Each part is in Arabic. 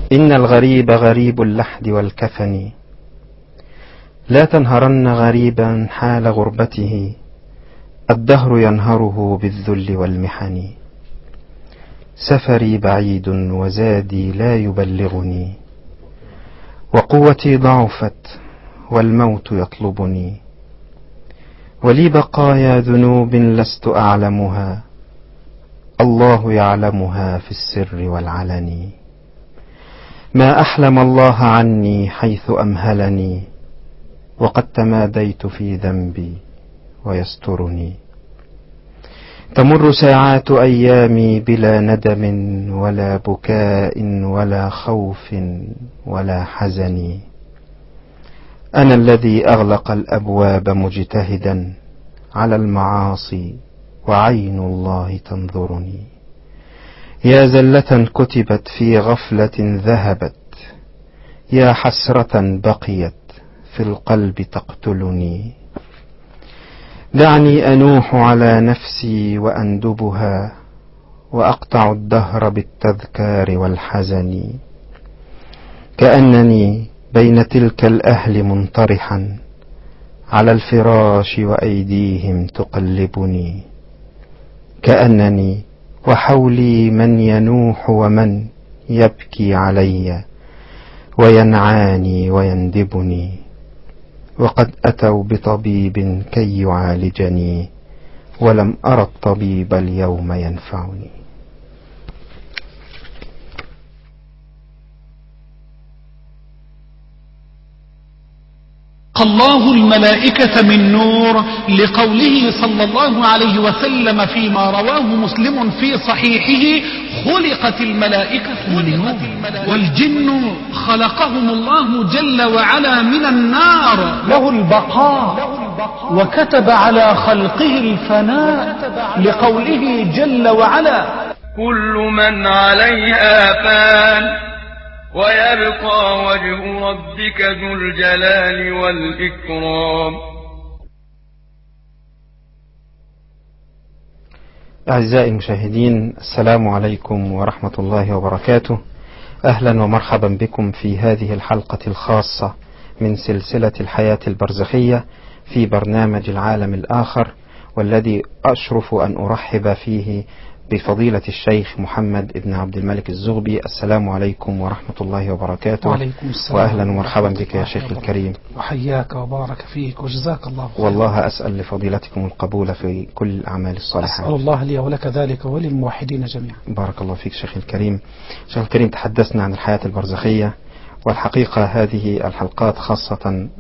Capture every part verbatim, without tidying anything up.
إن الغريب غريب اللحد والكفن، لا تنهرن غريبا حال غربته، الدهر ينهره بالذل والمحن. سفري بعيد وزادي لا يبلغني، وقوتي ضعفت والموت يطلبني، ولي بقايا ذنوب لست أعلمها، الله يعلمها في السر والعلن. ما أحلم الله عني حيث أمهلني، وقد تماديت في ذنبي ويسترني. تمر ساعات أيامي بلا ندم ولا بكاء ولا خوف ولا حزن. أنا الذي أغلق الأبواب مجتهدا على المعاصي وعين الله تنظرني. يا زلة كتبت في غفلة ذهبت، يا حسرة بقيت في القلب تقتلني. دعني أنوح على نفسي وأندبها، وأقطع الدهر بالتذكار والحزن. كأنني بين تلك الأهل منطرحا على الفراش وأيديهم تقلبني. كأنني وحولي من ينوح ومن يبكي علي وينعاني ويندبني. وقد أتوا بطبيب كي يعالجني، ولم أرى الطبيب اليوم ينفعني. الله الملائكة من نور، لقوله صلى الله عليه وسلم فيما رواه مسلم في صحيحه: خلقت الملائكة من نور، والجن خلقهم الله جل وعلا من النار، له البقاء وكتب على خلقه الفناء، لقوله جل وعلا: كل من عليها فان ويبقى وجه ربك ذو الجلال والإكرام. أعزائي المشاهدين، السلام عليكم ورحمة الله وبركاته. أهلا ومرحبا بكم في هذه الحلقة الخاصة من سلسلة الحياة البرزخية في برنامج العالم الآخر، والذي أشرف أن أرحب فيه بفضيلة الشيخ محمد ابن عبد الملك الزغبي. السلام عليكم ورحمة الله وبركاته. وعليكم السلام وأهلا ومرحبا بك يا شيخ الكريم، وحياك وبارك فيك وجزاك الله خير. والله أسأل لفضيلتكم القبول في كل الأعمال الصالحة. أسأل الله لي ولك ذلك وللموحدين جميعا. بارك الله فيك شيخ الكريم. شيخ الكريم، تحدثنا عن الحياة البرزخية، والحقيقة هذه الحلقات خاصة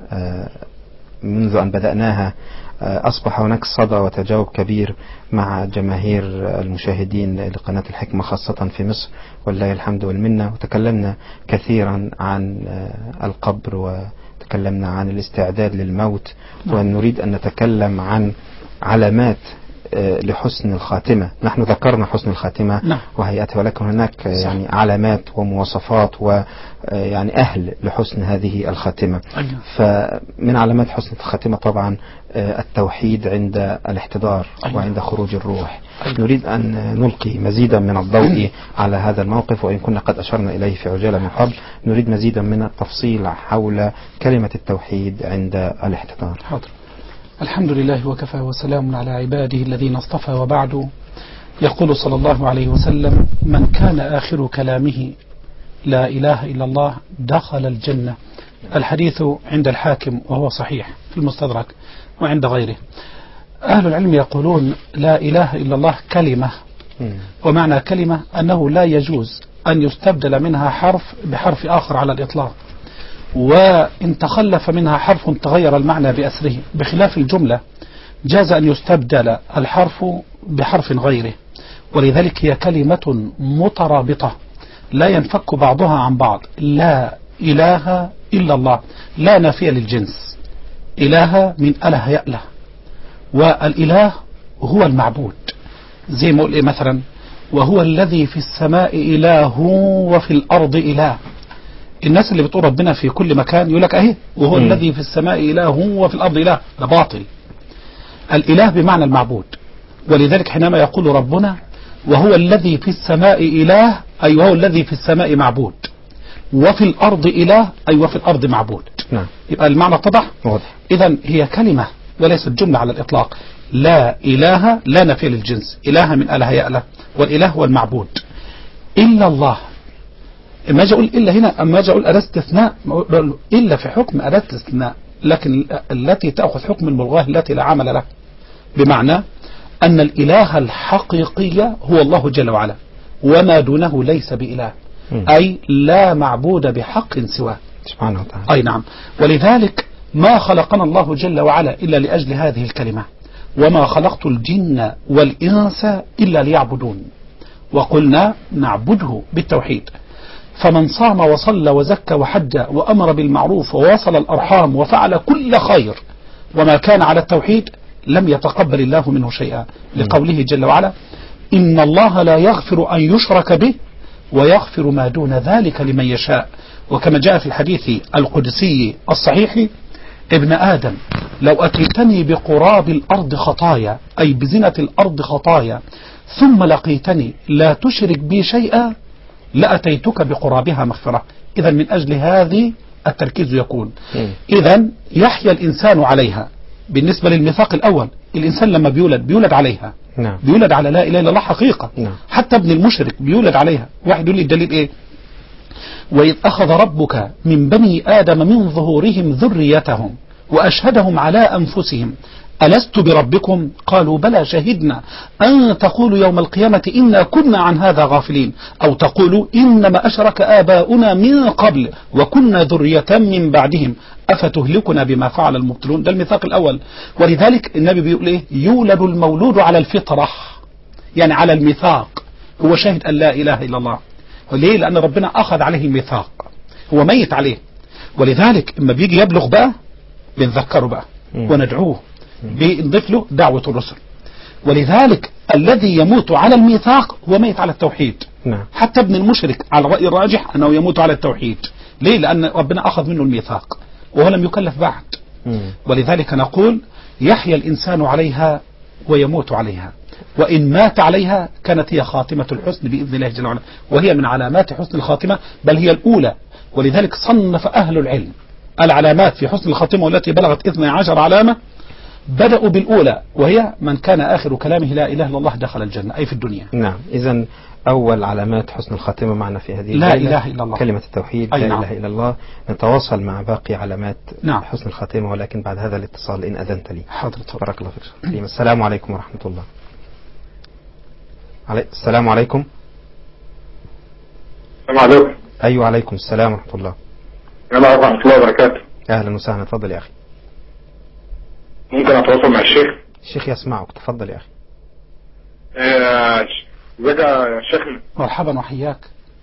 منذ أن بدأناها أصبح هناك صدى وتجاوب كبير مع جماهير المشاهدين لقناة الحكمة خاصة في مصر، ولله الحمد والمنة. وتكلمنا كثيرا عن القبر، وتكلمنا عن الاستعداد للموت، ونريد أن نتكلم عن علامات لحسن الخاتمة. نحن ذكرنا حسن الخاتمة وهيئتها، ولكن هناك يعني علامات ومواصفات ويعني أهل لحسن هذه الخاتمة. فمن علامات حسن الخاتمة طبعا التوحيد عند الاحتضار وعند خروج الروح. نريد أن نلقي مزيدا من الضوء على هذا الموقف، وإن كنا قد أشرنا إليه في عجالة من قبل. نريد مزيدا من التفصيل حول كلمة التوحيد عند الاحتضار. حاضر. الحمد لله وكفى وسلام على عباده الذين اصطفى، وبعد. يقول صلى الله عليه وسلم: من كان آخر كلامه لا إله إلا الله دخل الجنة. الحديث عند الحاكم وهو صحيح في المستدرك وعند غيره. أهل العلم يقولون لا إله إلا الله كلمة، ومعنى كلمة أنه لا يجوز أن يستبدل منها حرف بحرف آخر على الإطلاق، وإن تخلف منها حرف تغير المعنى بأسره، بخلاف الجملة جاز أن يستبدل الحرف بحرف غيره. ولذلك هي كلمة مترابطة لا ينفك بعضها عن بعض. لا إله إلا الله، لا نافية للجنس. إله من أله يأله، والإله هو المعبود. زي ما قل مثلا: وهو الذي في السماء إله وفي الأرض إله. الناس اللي بتقول ربنا في كل مكان يقول لك اهي وهو م. الذي في السماء إله وفي الأرض إله، ده باطل. الإله بمعنى المعبود، ولذلك حينما يقول ربنا وهو الذي في السماء إله، أي وهو الذي في السماء معبود، وفي الأرض إله أي وفي الأرض معبود. نعم. يبقى المعنى اتضح. إذا هي كلمة وليست جملة على الإطلاق. لا إله لا نفي للجنس، إله من أله يأله، والإله هو المعبود إلا الله. ما أجي أقول إلا هنا، أما أجي أقول أداة استثناء إلا في حكم أداة استثناء، لكن التي تأخذ حكم الملغاة التي لا عمل له، بمعنى أن الإله الحقيقي هو الله جل وعلا، وما دونه ليس بإله، أي لا معبود بحق سواه سبحانه وتعالى. أي نعم. ولذلك ما خلقنا الله جل وعلا إلا لأجل هذه الكلمة، وما خلقت الجن والإنس إلا ليعبدون، وقلنا نعبده بالتوحيد. فمن صام وصلى وزكى وحج وأمر بالمعروف ووصل الأرحام وفعل كل خير وما كان على التوحيد لم يتقبل الله منه شيئا، لقوله جل وعلا إن الله لا يغفر أن يشرك به ويغفر ما دون ذلك لمن يشاء. وكما جاء في الحديث القدسي الصحيح ابن آدم لو أتيتني بقراب الأرض خطايا، أي بزنة الأرض خطايا، ثم لقيتني لا تشرك بي شيئا لأتيتك بقرابها مغفرة. إذا من أجل هذه التركيز يكون. إذا يحيى الإنسان عليها. بالنسبة للميثاق الأول، الإنسان لما بيولد بيولد عليها. نعم. بيولد على لا إله إلا الله حقيقة. نعم. حتى ابن المشرك بيولد عليها. واحد يقول لي الدليل إيه؟ وإذ أخذ ربك من بني آدم من ظهورهم ذريتهم وأشهدهم على أنفسهم ألست بربكم قالوا بلى شهدنا أن تقولوا يوم القيامة إنا كنا عن هذا غافلين، أو تقولوا إنما أشرك آباؤنا من قبل وكنا ذرية من بعدهم أفتهلكنا بما فعل المبطلون. ده الميثاق الأول. ولذلك النبي بيقول إيه؟ يولد المولود على الفطرة، يعني على الميثاق، هو شاهد أن لا إله إلا الله. ليه؟ لأن ربنا أخذ عليه الميثاق، هو ميت عليه. ولذلك لما بيجي يبلغ بقى بنذكره بقى وندعوه، بنضيف له دعوة الرسل. ولذلك الذي يموت على الميثاق هو ميت على التوحيد. نعم. حتى ابن المشرك على الرأي الراجح أنه يموت على التوحيد. ليه؟ لأن ربنا أخذ منه الميثاق وهو لم يكلف بعد. مم. ولذلك نقول يحيى الإنسان عليها ويموت عليها، وإن مات عليها كانت هي خاتمة الحسن بإذن الله جل وعلا، وهي من علامات حسن الخاتمة، بل هي الأولى. ولذلك صنف أهل العلم العلامات في حسن الخاتمة والتي بلغت اثنتي عشرة علامة، بدأوا بالأولى وهي من كان آخر كلامه لا إله إلا الله دخل الجنة، أي في الدنيا. نعم. إذن أول علامات حسن الخاتمة معنا في هذه لا إله إلا الله، كلمة التوحيد، لا نعم. إله إلا الله. نتواصل مع باقي علامات نعم. حسن الخاتمة، ولكن بعد هذا الاتصال إن أذنت لي. حاضر. بارك الله فيك. السلام عليكم ورحمة الله. علي... السلام عليكم. السلام عليكم. أيوة عليكم السلام ورحمة الله. السلام ورحمة الله وبركاته. أهلا وسهلا، تفضل يا أخي. ممكن أتواصل مع الشيخ؟ الشيخ يسمعك، تفضل يا أخي. ازيك يا شيخ؟ مرحبا وحياك.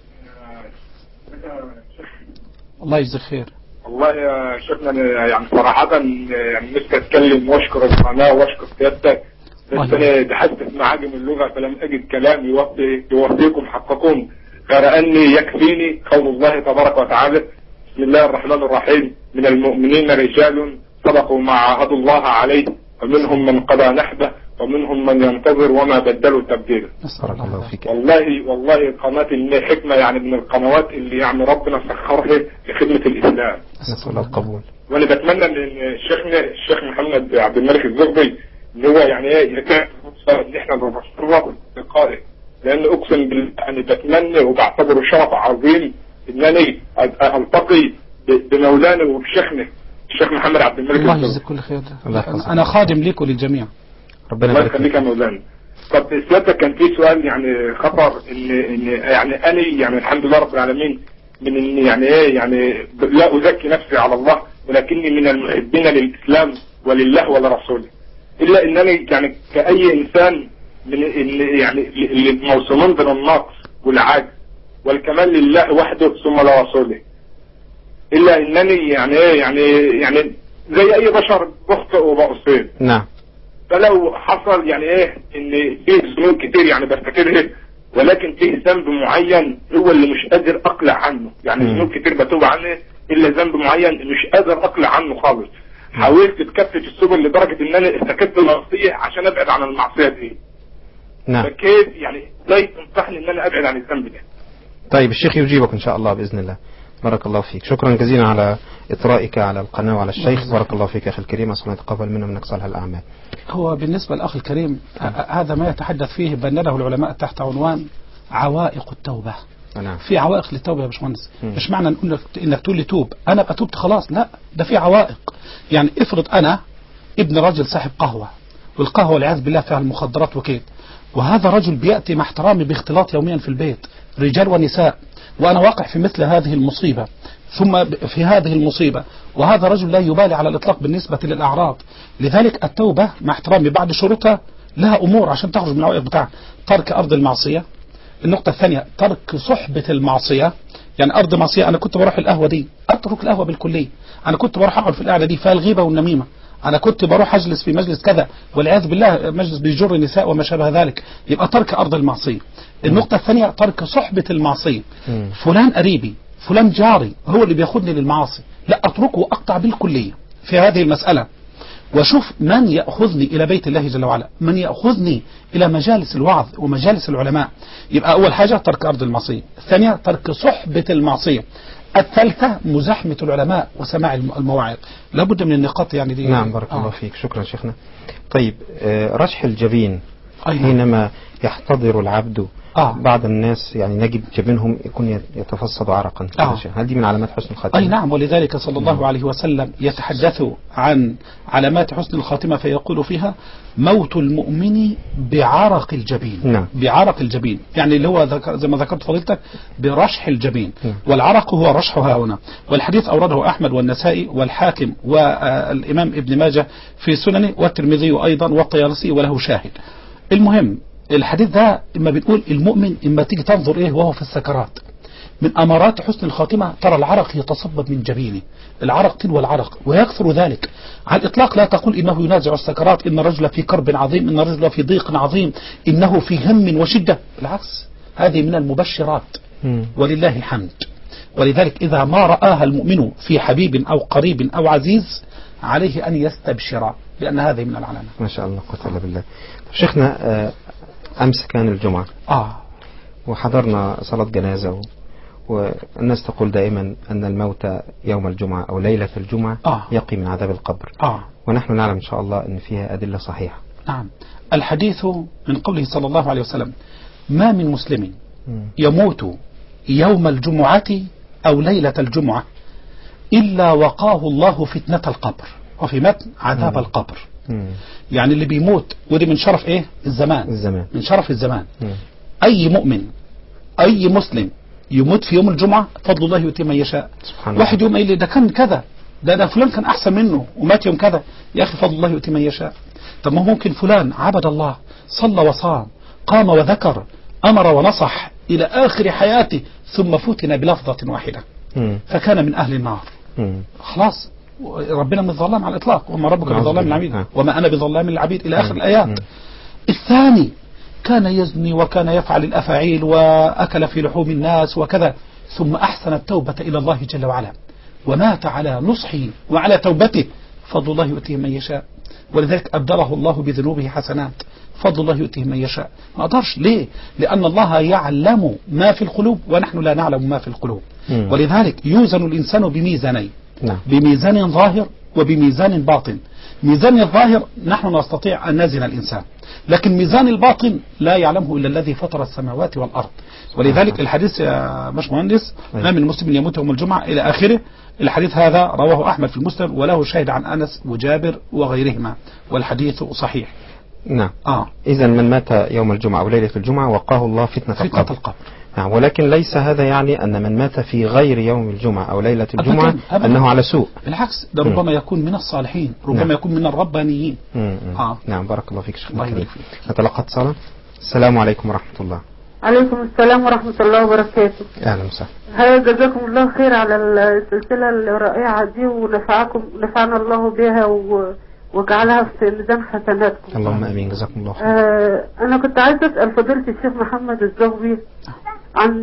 الله يجزيك خير. والله يا شيخنا يعني صراحة يعني نفسي أتكلم وأشكر القناة وأشكر سيادتك، بس أنا بحثت معاجم اللغة فلم أجد كلام يوفي يوفيكم حقكم، غير أني يكفيني قول الله تبارك وتعالى بسم الله الرحمن الرحيم من المؤمنين رجال صدقوا ما عاهدوا الله عليه ومنهم من قضى نحبه ومنهم من ينتظر وما بدلوا تبديلا. بارك الله فيك. والله والله قناة الحكمة يعني من القنوات اللي يعني ربنا سخرها لخدمة الإسلام. نسأل الله القبول. وأنا بتمنى إن شيخنا الشيخ محمد عبد الملك الزغبي إن هو يعني إيه يكون إن إحنا نرفض لقائه، لأن أقسم بالله يعني بتمنى وبعتبره شرف عظيم إنني ألتقي بمولانا وبشيخنا الشيخ محمد عبد الملك. الله يجزيك كل خير. أنا خادم ليك وللجميع. ربنا الله يخليك يا مولانا. طب سيادتك كان في سؤال يعني خطر ان ان يعني انا يعني الحمد لله رب العالمين من ان يعني ايه يعني لا ازكي نفسي على الله، ولكني من المحبين للاسلام ولله ولرسوله، الا انني يعني كاي انسان من اللي يعني اللي موصومين بين النقص والعجز والكمال لله وحده ثم لرسوله، الا انني يعني ايه يعني يعني زي اي بشر بخطئ وبأصيب. نعم. فلو حصل يعني ايه ان فيه ذنوب كتير يعني بفتكرها، ولكن فيه ذنب معين هو اللي مش قادر اقلع عنه، يعني ذنوب كتير بتوب عنه الا ذنب معين مش قادر اقلع عنه خالص. حاولت اتكفف السبل لدرجة ان انا ارتكبت المعصية عشان ابعد عن المعصية دي. نعم. فكيف يعني ازاي تنصحني ان انا ابعد عن الذنب ده؟ طيب الشيخ يجيبك ان شاء الله باذن الله. بارك الله فيك، شكرا جزيلا على إطرائك على القناة وعلى الشيخ. بارك الله فيك يا أخي الكريم، أسأل الله يتقبل منا ومنك صالح الأعمال. هو بالنسبة للأخ الكريم هذا ما يتحدث فيه بنده العلماء تحت عنوان عوائق التوبة. نعم. في عوائق للتوبة يا باشمهندس، مش معنى نقول لك انك تقول لي توب انا ابقى توبت خلاص، لا، ده في عوائق. يعني افرض انا ابن رجل صاحب قهوة، والقهوة والعياذ بالله فيها المخدرات وكده، وهذا رجل بيأتي مع احترامي باختلاط يوميا في البيت رجال ونساء، وأنا واقع في مثل هذه المصيبة، ثم في هذه المصيبة، وهذا رجل لا يبالي على الإطلاق بالنسبة للأعراض. لذلك التوبة مع احترامي بعد شروطها لها أمور عشان تخرج من العوائق بتاعها: ترك أرض المعصية. النقطة الثانية ترك صحبة المعصية، يعني أرض معصية أنا كنت بروح القهوة دي أترك القهوة بالكلية، أنا كنت بروح أقعد في القعدة دي فيها الغيبة والنميمة، أنا كنت بروح أجلس في مجلس كذا والعياذ بالله مجلس بيجر النساء وما شابه ذلك، يبقى ترك أرض المعصية. النقطة الثانية ترك صحبة المعصية. فلان قريبي، فلان جاري هو اللي بياخدني للمعاصي، لا أتركه وأقطع بالكلية في هذه المسألة، وشوف من يأخذني إلى بيت الله جل وعلا، من يأخذني إلى مجالس الوعظ ومجالس العلماء. يبقى أول حاجة ترك أرض المعصية، الثانية ترك صحبة المعصية، الثالثة مزاحمة العلماء وسماع المواعظ. لابد من النقاط يعني دي. نعم بارك آه. الله فيك، شكرا شيخنا. طيب آه رشح الجبين أي حينما يحتضر العبد آه. بعض الناس يعني نجد جبينهم يكون يتفصد عرقا، آه. هل دي من علامات حسن الخاتمة؟ أي نعم، ولذلك صلى الله مم. عليه وسلم يتحدث عن علامات حسن الخاتمة فيقول فيها: موت المؤمن بعرق الجبين. نعم. بعرق الجبين، يعني اللي هو ذكر زي ما ذكرت فضيلتك برشح الجبين. نعم. والعرق هو رشحها هنا، والحديث أورده أحمد والنسائي والحاكم والإمام ابن ماجه في سننه والترمذي أيضا والطيالسي وله شاهد. المهم الحديث ده اما بنقول المؤمن اما تيجي تنظر ايه وهو في السكرات، من امارات حسن الخاتمة ترى العرق يتصبب من جبينه، العرق تلو العرق ويكثر ذلك. على الاطلاق لا تقول انه ينازع السكرات، ان الرجل في كرب عظيم، ان الرجل في ضيق عظيم، انه في هم وشدة، بالعكس هذه من المبشرات ولله الحمد. ولذلك اذا ما رآها المؤمن في حبيب او قريب او عزيز عليه ان يستبشر، لان هذه من العلامات. ما شاء الله قوة الا بالله. شيخنا آه أمس كان الجمعة آه. وحضرنا صلاة جنازة، والناس تقول دائما أن الموت يوم الجمعة أو ليلة الجمعة آه. يقي من عذاب القبر. آه. ونحن نعلم إن شاء الله أن فيها أدلة صحيحة. نعم. الحديث من قوله صلى الله عليه وسلم: ما من مسلم يموت يوم الجمعة أو ليلة الجمعة إلا وقاه الله فتنة القبر، وفي متن عذاب مم. القبر. مم. يعني اللي بيموت، ودي من شرف ايه الزمان, الزمان. من شرف الزمان. مم. اي مؤمن اي مسلم يموت في يوم الجمعة فضل الله يؤتي من يشاء. واحد يوم قال لي ده كان كذا، ده ده فلان كان احسن منه ومات يوم كذا، يا اخي فضل الله يؤتي من يشاء. طب ما ممكن فلان عبد الله، صلى وصام، قام وذكر، امر ونصح الى اخر حياته، ثم فتن بلفظة واحدة مم. فكان من اهل النار. مم. خلاص ربنا من الظلام على الإطلاق، وما ربك بظلام للعبيد، وما أنا بظلام للعبيد إلى آخر الآيات. م. الثاني كان يزني وكان يفعل الأفاعيل وأكل في لحوم الناس وكذا، ثم أحسن التوبة إلى الله جل وعلا ومات على نصحه وعلى توبته، فضل الله يؤتيه من يشاء. ولذلك أبدله الله بذنوبه حسنات، فضل الله يؤتيه من يشاء. ما أقدرش ليه؟ لأن الله يعلم ما في القلوب ونحن لا نعلم ما في القلوب. م. ولذلك يوزن الإنسان بميزانين، نعم. بميزان ظاهر وبميزان باطن. ميزان الظاهر نحن نستطيع أن نزن الإنسان، لكن ميزان الباطن لا يعلمه إلا الذي فطر السماوات والأرض. ولذلك الحديث يا باشمهندس: ما من مسلم يموت يوم الجمعة إلى آخره. الحديث هذا رواه أحمد في المسند وله شاهد عن أنس وجابر وغيرهما، والحديث صحيح. نعم. آه. إذا من مات يوم الجمعة أو ليلة الجمعة وقاه الله فتنة, فتنة القبر. القبر. نعم. ولكن ليس هذا يعني أن من مات في غير يوم الجمعة أو ليلة الجمعة أبداً. أبداً. أنه على سوء. بالعكس ده ربما م. يكون من الصالحين، ربما نعم. يكون من الربانيين. م. م. آه. نعم بارك الله فيك شيخنا الكريم. نتلقى اتصالا. السلام عليكم ورحمة الله. عليكم السلام ورحمة الله وبركاته. أهلا وسهلا. جزاكم الله خير على السلسلة الرائعة دي، ونفعكم نفعنا الله بها و... وجعلها في ميزان حسناتكم. اللهم امين. جزاكم الله خير. آه انا كنت عايز اسال فضيلة الشيخ محمد الزغبي عن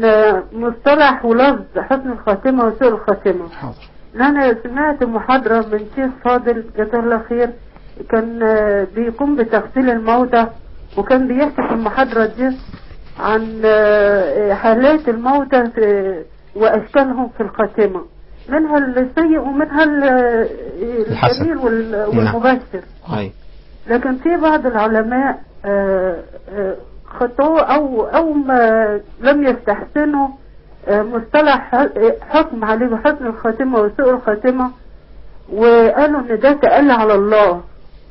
مصطلح ولفظ حسن الخاتمة وسوء الخاتمة. حاضر. انا سمعت محاضرة من شيخ فاضل جزاه الله خير، كان بيقوم بتغسيل الموتى، وكان بيحكي في المحاضرة دي عن حالات الموتى في وأشكالهم في الخاتمة، منها السيء ومنها الجميل والمبشر. لكن في بعض العلماء خطوه أو أو ما لم يستحسنوا مصطلح حكم عليه بحسن الخاتمة وسوء الخاتمة، وقالوا ان ده تقل على الله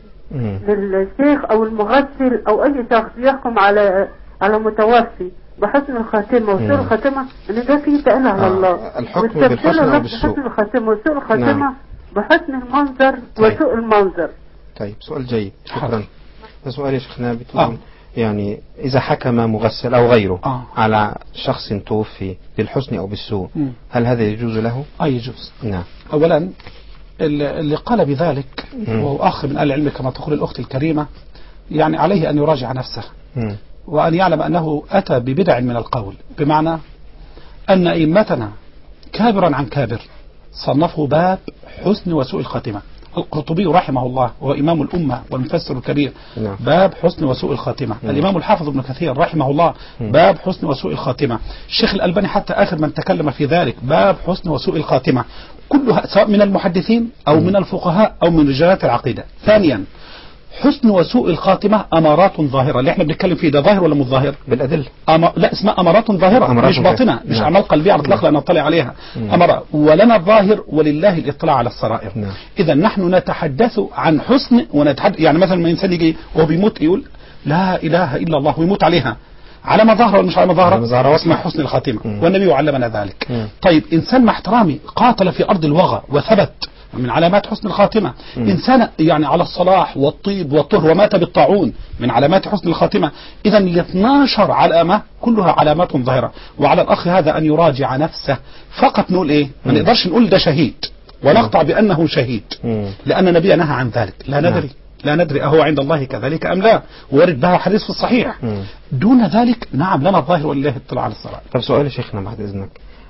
للشيخ او المغسل او اي شخص يحكم على على متوفي بحسن الخاتمة وسوء الخاتمة، ان ده فيه تقل على آه. الله. الحكم بالحسن او بالسوء، بحسن الخاتمة وسوء الخاتمة نعم. بحسن المنظر طيب. وسوء المنظر. طيب سؤال جيد، شكرا. سؤال يا شيخنا بتقول آه. يعني إذا حكم مغسل أو غيره آه. على شخص توفي بالحسن أو بالسوء، م. هل هذا يجوز له؟ آه يجوز. نعم. أولا اللي قال بذلك وهو أخ من أهل العلم كما تقول الأخت الكريمة، يعني عليه أن يراجع نفسه م. وأن يعلم أنه أتى ببدع من القول، بمعنى أن أئمتنا كابرا عن كابر صنفوا باب حسن وسوء الخاتمة. القرطبي رحمه الله وهو إمام الأمة والمفسر الكبير نعم. باب حسن وسوء الخاتمة. نعم. الإمام الحافظ ابن كثير رحمه الله باب حسن وسوء الخاتمة. الشيخ الألباني حتى آخر من تكلم في ذلك باب حسن وسوء الخاتمة، كلها سواء من المحدثين أو من الفقهاء أو من رجالات العقيدة. ثانيا حسن وسوء الخاتمة أمارات ظاهرة، اللي احنا بنتكلم فيه ده ظاهر ولا مش ظاهر؟ بالأدلة. أم... لا اسمها أمارات ظاهرة مش باطنة، مش نعم. أعمال قلبية على الإطلاق لا نطلع عليها. أمر ولنا الظاهر ولله الإطلاع على السرائر. نعم. إذا نحن نتحدث عن حسن ونتحدث، يعني مثلا ما إنسان يجي وهو بيموت يقول لا إله إلا الله ويموت عليها على ما ظهر ولا مش على ما ظهر، اسمها حسن الخاتمة. مم. والنبي علمنا ذلك. مم. طيب إنسان مع احترامي قاتل في أرض الوغى وثبت، من علامات حسن الخاتمة. م. إنسان يعني على الصلاح والطيب والطهر ومات بالطاعون، من علامات حسن الخاتمة. إذا ال اثناشر علامة كلها علامات ظاهرة، وعلى الأخ هذا أن يراجع نفسه. فقط نقول إيه؟ ما نقدرش نقول ده شهيد ونقطع بأنه شهيد، م. لأن النبي نهى عن ذلك. لا ندري لا ندري أهو عند الله كذلك أم لا، وارد بها حديث في الصحيح. م. دون ذلك نعم لنا الظاهر ولله اطلاع على السرائر. طب سؤال يا شيخنا بعد إذنك،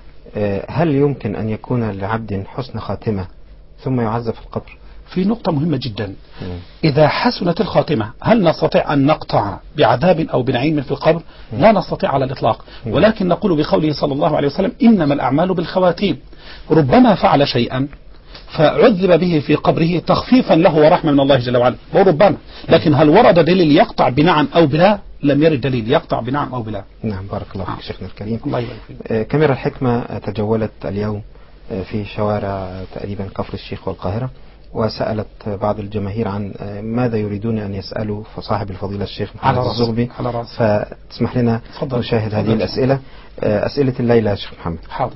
هل يمكن أن يكون لعبد حسن خاتمة ثم يعذب في القبر؟ في نقطة مهمة جدا. م. إذا حسنت الخاتمة هل نستطيع أن نقطع بعذاب أو بنعيم في القبر؟ م. لا نستطيع على الإطلاق، م. ولكن نقول بقوله صلى الله عليه وسلم إنما الأعمال بالخواتيم. ربما فعل شيئا فعذب به في قبره تخفيفا له ورحمة من الله جل وعلا، وربما، لكن هل ورد دليل يقطع بنعم أو بلا؟ لم يرد دليل يقطع بنعم أو بلا. نعم بارك الله فيك شيخنا الكريم. الله يبارك فيك. آه كاميرا الحكمة تجولت اليوم في شوارع تقريبا كفر الشيخ والقاهرة، وسألت بعض الجماهير عن ماذا يريدون أن يسألوا فصاحب الفضيلة الشيخ محمد الزغبي، فتسمح لنا فضل. نشاهد هذه الأسئلة. أسئلة الليلة يا شيخ محمد. حاضر.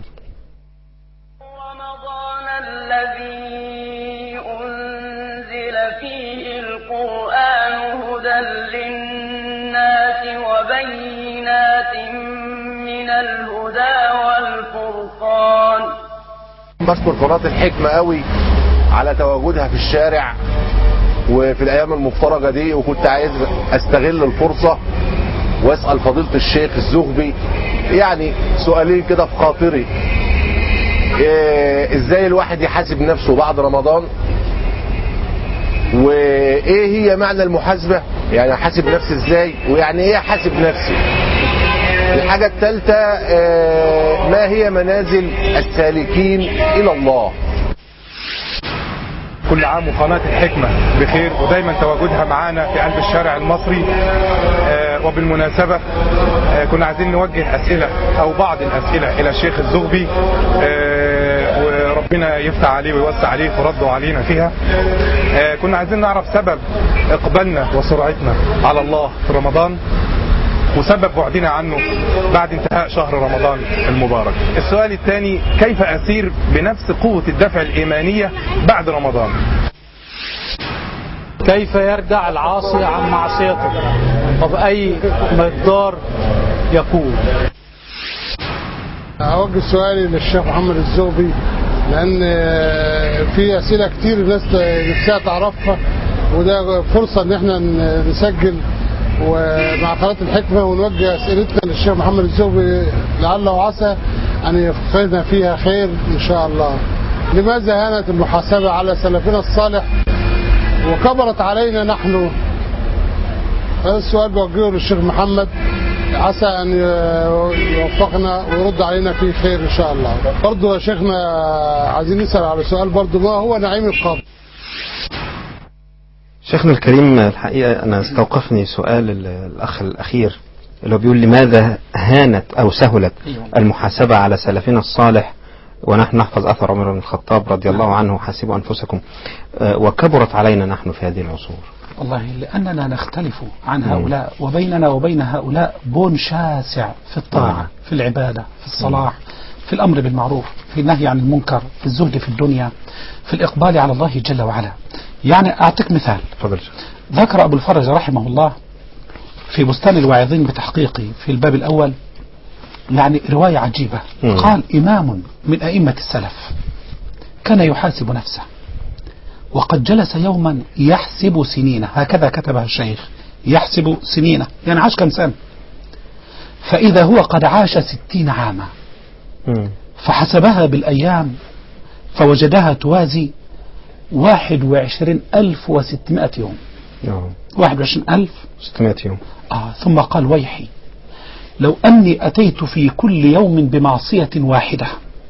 رمضان الذي أنزل فيه القرآن هدى للناس وبينات من الهدى والفرقان. بشكر قناة الحكمة قوي على تواجدها في الشارع وفي الأيام المفترجة دي، وكنت عايز أستغل الفرصة وأسأل فضيلة الشيخ الزغبي يعني سؤالين كده في خاطري. إيه إزاي الواحد يحاسب نفسه بعد رمضان؟ وإيه هي معنى المحاسبة؟ يعني أحاسب نفسي إزاي؟ ويعني إيه أحاسب نفسي؟ الحاجة الثالثة إيه ما هي منازل السالكين إلى الله؟ كل عام وقناة الحكمة بخير، ودايما تواجدها معانا في قلب الشارع المصري. آه وبالمناسبة آه كنا عايزين نوجه أسئلة أو بعض الأسئلة إلى الشيخ الزغبي، آه وربنا يفتح عليه ويوسع عليه وردوا علينا فيها. آه كنا عايزين نعرف سبب إقبالنا وسرعتنا على الله في رمضان، وسبب بعدنا عنه بعد انتهاء شهر رمضان المبارك. السؤال الثاني، كيف أسير بنفس قوة الدفع الإيمانية بعد رمضان؟ كيف يرجع العاصي عن معصيته وبأي مقدار يكون؟ أوجه سؤالي للشيخ محمد الزغبي، لأن في أسئلة كتير الناس نفسها تعرفها، وده فرصة إن احنا نسجل ومع قناة الحكمة ونوجه أسئلتنا للشيخ محمد الزغبي لعل وعسى أن يفقدنا فيها خير إن شاء الله. لماذا هانت المحاسبة على سلفنا الصالح وكبرت علينا نحن؟ هذا السؤال بوجهه للشيخ محمد. عسى أن يوفقنا ويرد علينا فيه خير إن شاء الله. برضو يا شيخنا عايزين نسأل على سؤال برضو، ما هو نعيم القبر؟ شيخنا الكريم الحقيقة أنا استوقفني سؤال الأخ الأخير اللي هو بيقول لماذا هانت أو سهلت المحاسبة على سلفنا الصالح ونحن نحفظ أثر عمر بن الخطاب رضي الله عنه حاسبوا أنفسكم، وكبرت علينا نحن في هذه العصور. والله لأننا نختلف عن هؤلاء، وبيننا وبين هؤلاء بون شاسع في الطاعة، في العبادة، في الصلاح، في الأمر بالمعروف، في النهي عن المنكر، في الزهد في الدنيا، في الإقبال على الله جل وعلا. يعني أعطيك مثال. فضل. ذكر أبو الفرج رحمه الله في بستان الواعظين بتحقيقي في الباب الأول يعني رواية عجيبة. م. قال إمام من أئمة السلف كان يحاسب نفسه وقد جلس يوما يحسب سنين، هكذا كتبها الشيخ، يحسب سنين يعني عاش كم سنة، فإذا هو قد عاش ستين عاما. م. فحسبها بالأيام فوجدها توازي واحد وعشرين ألف وستمائة يوم. أوه. واحد وعشرين ألف وستمائة يوم. آه. ثم قال ويحي لو أني أتيت في كل يوم بمعصية واحدة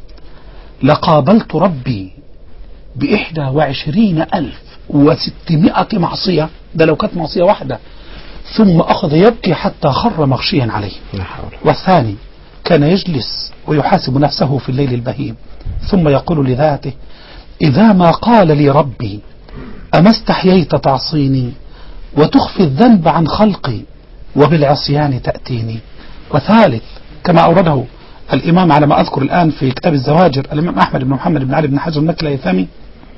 لقابلت ربي بإحدى وعشرين ألف وستمائة معصية، ده لو كانت معصية واحدة. ثم أخذ يبكي حتى خر مغشيا عليه. والثاني كان يجلس ويحاسب نفسه في الليل البهيم ثم يقول لذاته إذا ما قال لي ربي أما استحييت تعصيني وتخفي الذنب عن خلقي وبالعصيان تأتيني. وثالث كما أورده الإمام على ما أذكر الآن في كتاب الزواجر الإمام أحمد بن محمد بن علي بن حجر المكي الهيثمي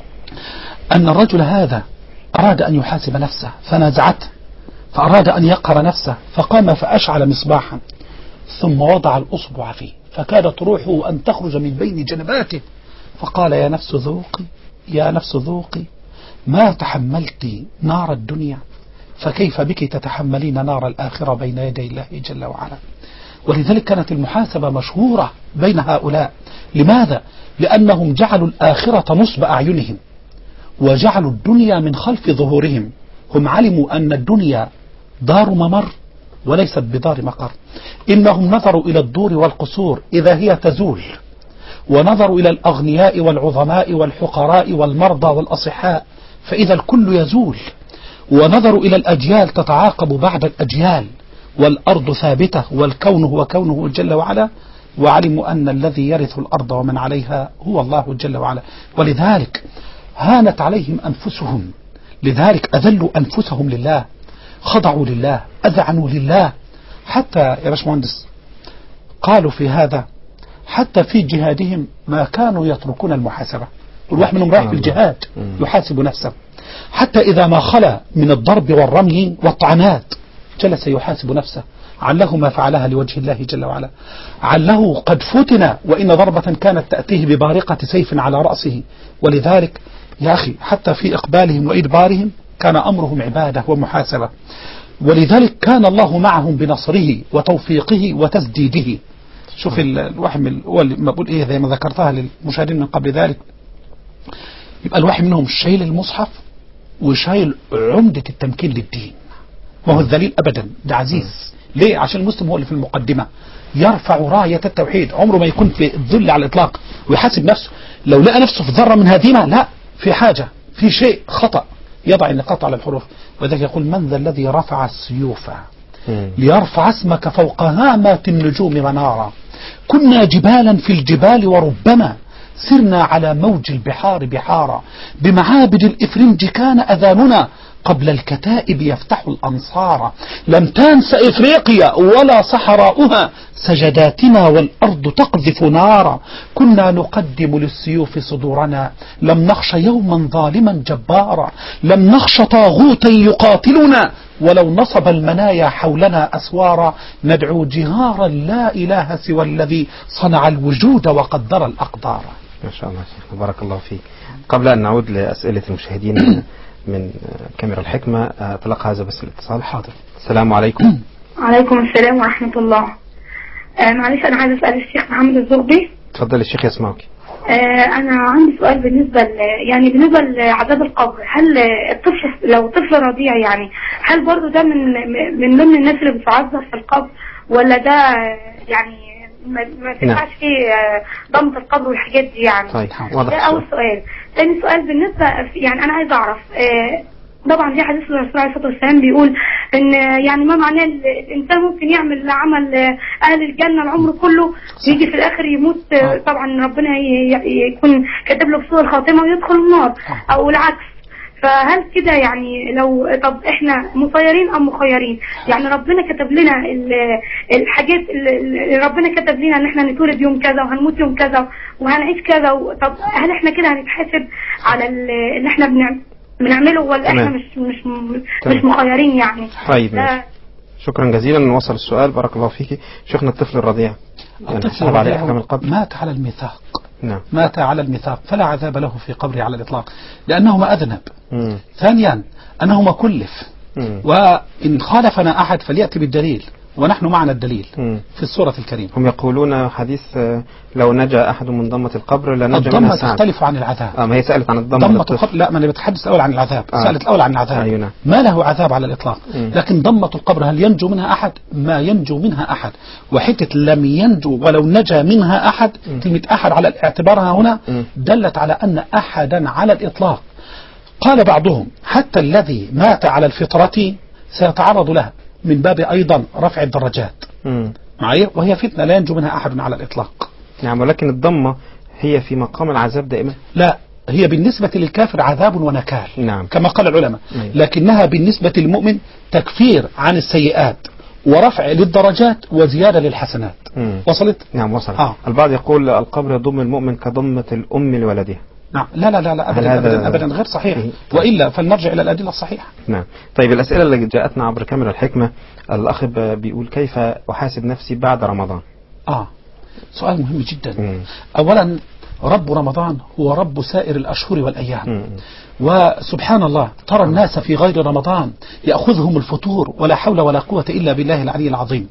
أن الرجل هذا أراد أن يحاسب نفسه فنازعته، فأراد أن يقهر نفسه فقام فأشعل مصباحا ثم وضع الأصبع فيه فكادت روحه أن تخرج من بين جنباته فقال يا نفس ذوقي يا نفس ذوقي ما تحملت نار الدنيا فكيف بك تتحملين نار الآخرة بين يدي الله جل وعلا. ولذلك كانت المحاسبة مشهورة بين هؤلاء. لماذا؟ لأنهم جعلوا الآخرة نصب أعينهم وجعلوا الدنيا من خلف ظهورهم. هم علموا أن الدنيا دار ممر وليست بدار مقر. إنهم نظروا إلى الدور والقصور إذا هي تزول، ونظروا إلى الأغنياء والعظماء والحقراء والمرضى والأصحاء فإذا الكل يزول، ونظروا إلى الأجيال تتعاقب بعد الأجيال والأرض ثابتة والكون هو كونه جل وعلا، وعلموا أن الذي يرث الأرض ومن عليها هو الله جل وعلا. ولذلك هانت عليهم أنفسهم، لذلك أذلوا أنفسهم لله، خضعوا لله، أذعنوا لله. حتى يا باشمهندس قالوا في هذا حتى في جهادهم ما كانوا يتركون المحاسبة. الواحد منهم رايح في الجهاد يحاسب نفسه، حتى إذا ما خلا من الضرب والرمي والطعنات جلس يحاسب نفسه عله ما فعلها لوجه الله جل وعلا، عله قد فتن وإن ضربة كانت تأتيه ببارقة سيف على رأسه. ولذلك يا أخي حتى في إقبالهم وإدبارهم كان أمرهم عبادة ومحاسبة. ولذلك كان الله معهم بنصره وتوفيقه وتسديده. شوف الواحد من الأول ما بقول إيه زي ما ذكرتها للمشاهدين من قبل ذلك، يبقى الواحد منهم شايل المصحف وشايل عمدة التمكين للدين، ما هو الذليل أبدا، ده عزيز. ليه؟ عشان المسلم هو اللي في المقدمة يرفع راية التوحيد، عمره ما يكون في الذل على الإطلاق. ويحاسب نفسه لو لقى نفسه في ذرة من هزيمة، لا في حاجة في شيء خطأ يضع النقاط على الحروف. وذلك يقول من ذا الذي رفع السيوف ليرفع اسمك فوق هامات النجوم منارا، كنا جبالا في الجبال وربما سرنا على موج البحار بحارا، بمعابد الإفرنج كان أذاننا قبل الكتائب يفتح الأنصار، لم تنس إفريقيا ولا صحراؤها سجداتنا والأرض تقذف نارا، كنا نقدم للسيوف صدورنا لم نخش يوما ظالما جبارا، لم نخش طاغوتا يقاتلنا ولو نصب المنايا حولنا أسوارا، ندعو جهارا لا إله سوى الذي صنع الوجود وقدر الأقدار. ما شاء الله شيخ بارك الله فيك. قبل أن نعود لأسئلة المشاهدين من كاميرا الحكمة أطلق هذا بس الاتصال. حاضر. السلام عليكم. وعليكم السلام ورحمة الله. آه معلش أنا عايز أسأل الشيخ محمد الزغبي. تفضل الشيخ يسمعك. آه أنا عندي سؤال بالنسبة يعني بالنسبة لعذاب القبر، هل الطفل لو طفل رضيع يعني هل برضو ده من من ضمن الناس اللي بتعذب في القبر، ولا ده يعني ما ما تنفعش فيه ضمة القبر والحاجات دي يعني؟ طيب ده أول سؤال. ثاني سؤال بالنسبة يعني أنا عايز أعرف طبعا في حديث الرسول عليه الصلاة والسلام بيقول ان يعني ما معناه الانسان ممكن يعمل عمل اهل الجنة العمر كله ويجي في الاخر يموت، طبعا ربنا يكون كاتب له سوء الخاتمة ويدخل النار او العكس. فهل كده يعني لو طب احنا مسيرين ام مخيرين؟ يعني ربنا كتب لنا الحاجات اللي ربنا كتب لنا ان احنا نتولد يوم كذا وهنموت يوم كذا وهنعيش كذا، طب هل احنا كده هنتحاسب على اللي احنا بنعمل بنعمله ولا احنا مش مش مش مخيرين يعني؟ طيب ماشي. شكرا جزيلا. نوصل السؤال. بارك الله فيك. شيخنا الطفل الرضيع الطفل يعني عليه احكام القبر مات على الميثاق. نعم. مات على الميثاق فلا عذاب له في قبره على الاطلاق لانه ما اذنب. مم. ثانيا انه ما كلف. مم. وان خالفنا احد فلياتي بالدليل ونحن معنا الدليل مم. في السورة الكريمة. هم يقولون حديث لو نجا أحد من ضمة القبر لنجا الضمة تختلف عن العذاب. آه ما هي سألت عن الضمة. ضمة القبر لا، ما أنا بتحدث الأول عن العذاب. آه. سألت الأول عن العذاب. أيونا. ما له عذاب على الإطلاق. مم. لكن ضمة القبر هل ينجو منها أحد؟ ما ينجو منها أحد. وحتة لم ينجو ولو نجا منها أحد، كلمة أحد على اعتبارها هنا مم. دلت على أن أحدا على الإطلاق. قال بعضهم حتى الذي مات على الفطرة سيتعرض لها من باب أيضا رفع الدرجات. معايا؟ وهي فتنة لا ينجو منها أحد على الإطلاق. نعم. ولكن الضمة هي في مقام العذاب دائما؟ لا، هي بالنسبة للكافر عذاب ونكال. نعم. كما قال العلماء. نعم. لكنها بالنسبة للمؤمن تكفير عن السيئات ورفع للدرجات وزيادة للحسنات. مم. وصلت؟ نعم وصلت. آه. البعض يقول القبر يضم المؤمن كضمة الأم لولدها. نعم. لا لا لا, لا أبدا, أبدا, أبدا غير صحيح. وإلا فلنرجع إلى الأدلة الصحيحة. نعم. طيب الأسئلة اللي جاءتنا عبر كاميرا الحكمة، الأخ بيقول كيف أحاسب نفسي بعد رمضان؟ آه سؤال مهم جدا. مم. أولا رب رمضان هو رب سائر الأشهر والأيام. مم. وسبحان الله ترى الناس في غير رمضان يأخذهم الفتور ولا حول ولا قوة إلا بالله العلي العظيم.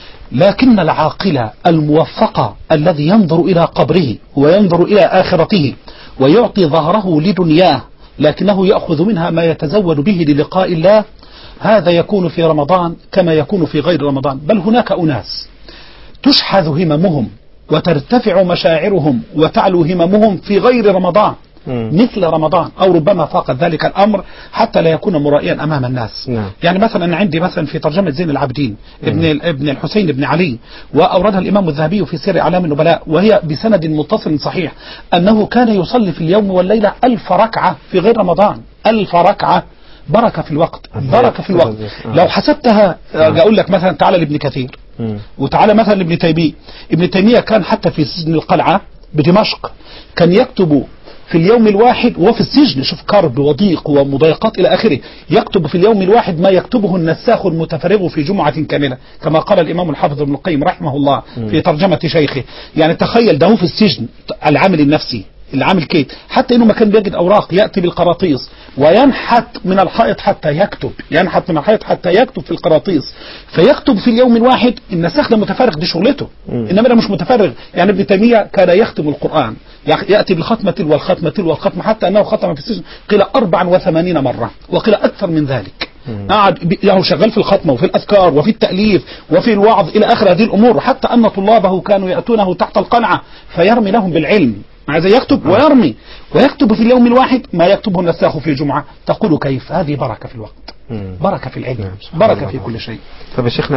لكن العاقل الموفق الذي ينظر إلى قبره وينظر إلى آخرته ويعطي ظهره لدنياه لكنه يأخذ منها ما يتزود به للقاء الله، هذا يكون في رمضان كما يكون في غير رمضان. بل هناك أناس تشحذ هممهم وترتفع مشاعرهم وتعلو هممهم في غير رمضان مم. مثل رمضان أو ربما فاق ذلك الأمر حتى لا يكون مرائيا أمام الناس. نعم. يعني مثلا أنا عندي مثلا في ترجمة زين العابدين ابن ابن الحسين بن علي، وأوردها الإمام الذهبي في سير أعلام النبلاء، وهي بسند متصل صحيح أنه كان يصلي في اليوم والليلة ألف ركعة في غير رمضان. ألف ركعة. بركة في الوقت. بركة في الوقت. لو حسبتها أقول لك مثلا تعالى لابن كثير وتعالى مثلا لابن تيمية. ابن تيمية كان حتى في سجن القلعة بدمشق كان يكتب في اليوم الواحد وفي السجن، شوف كرب وضيق ومضايقات إلى آخره، يكتب في اليوم الواحد ما يكتبه النساخ المتفرغ في جمعة كاملة، كما قال الإمام الحافظ ابن القيم رحمه الله في ترجمة شيخه. يعني تخيل ده هو في السجن العامل النفسي العامل كيت، حتى انه ما كان بيجد اوراق ياتي بالقراطيس وينحت من الحائط حتى يكتب، ينحت من الحائط حتى يكتب في القراطيس، فيكتب في اليوم الواحد. النساخ ده متفرغ، دي شغلته، انما ده مش متفرغ. يعني ابن تيمية كان يختم القرآن، ياتي بالختمة تلو والختمة تلو والختمة، حتى انه ختم في السجن قيل أربعة وثمانين مرة وقيل اكثر من ذلك. قاعد يعني شغال في الختمة وفي الأذكار وفي التأليف وفي الوعظ إلى آخر هذه الأمور، حتى أن طلابه كانوا يأتونه تحت القنعة فيرمي لهم بالعلم. ماذا يكتب ويرمي، ويكتب في اليوم الواحد ما يكتبه النساخ في جمعة. تقول كيف؟ هذه بركة في الوقت، بركة في العلم، بركة في كل شيء. طب شيخنا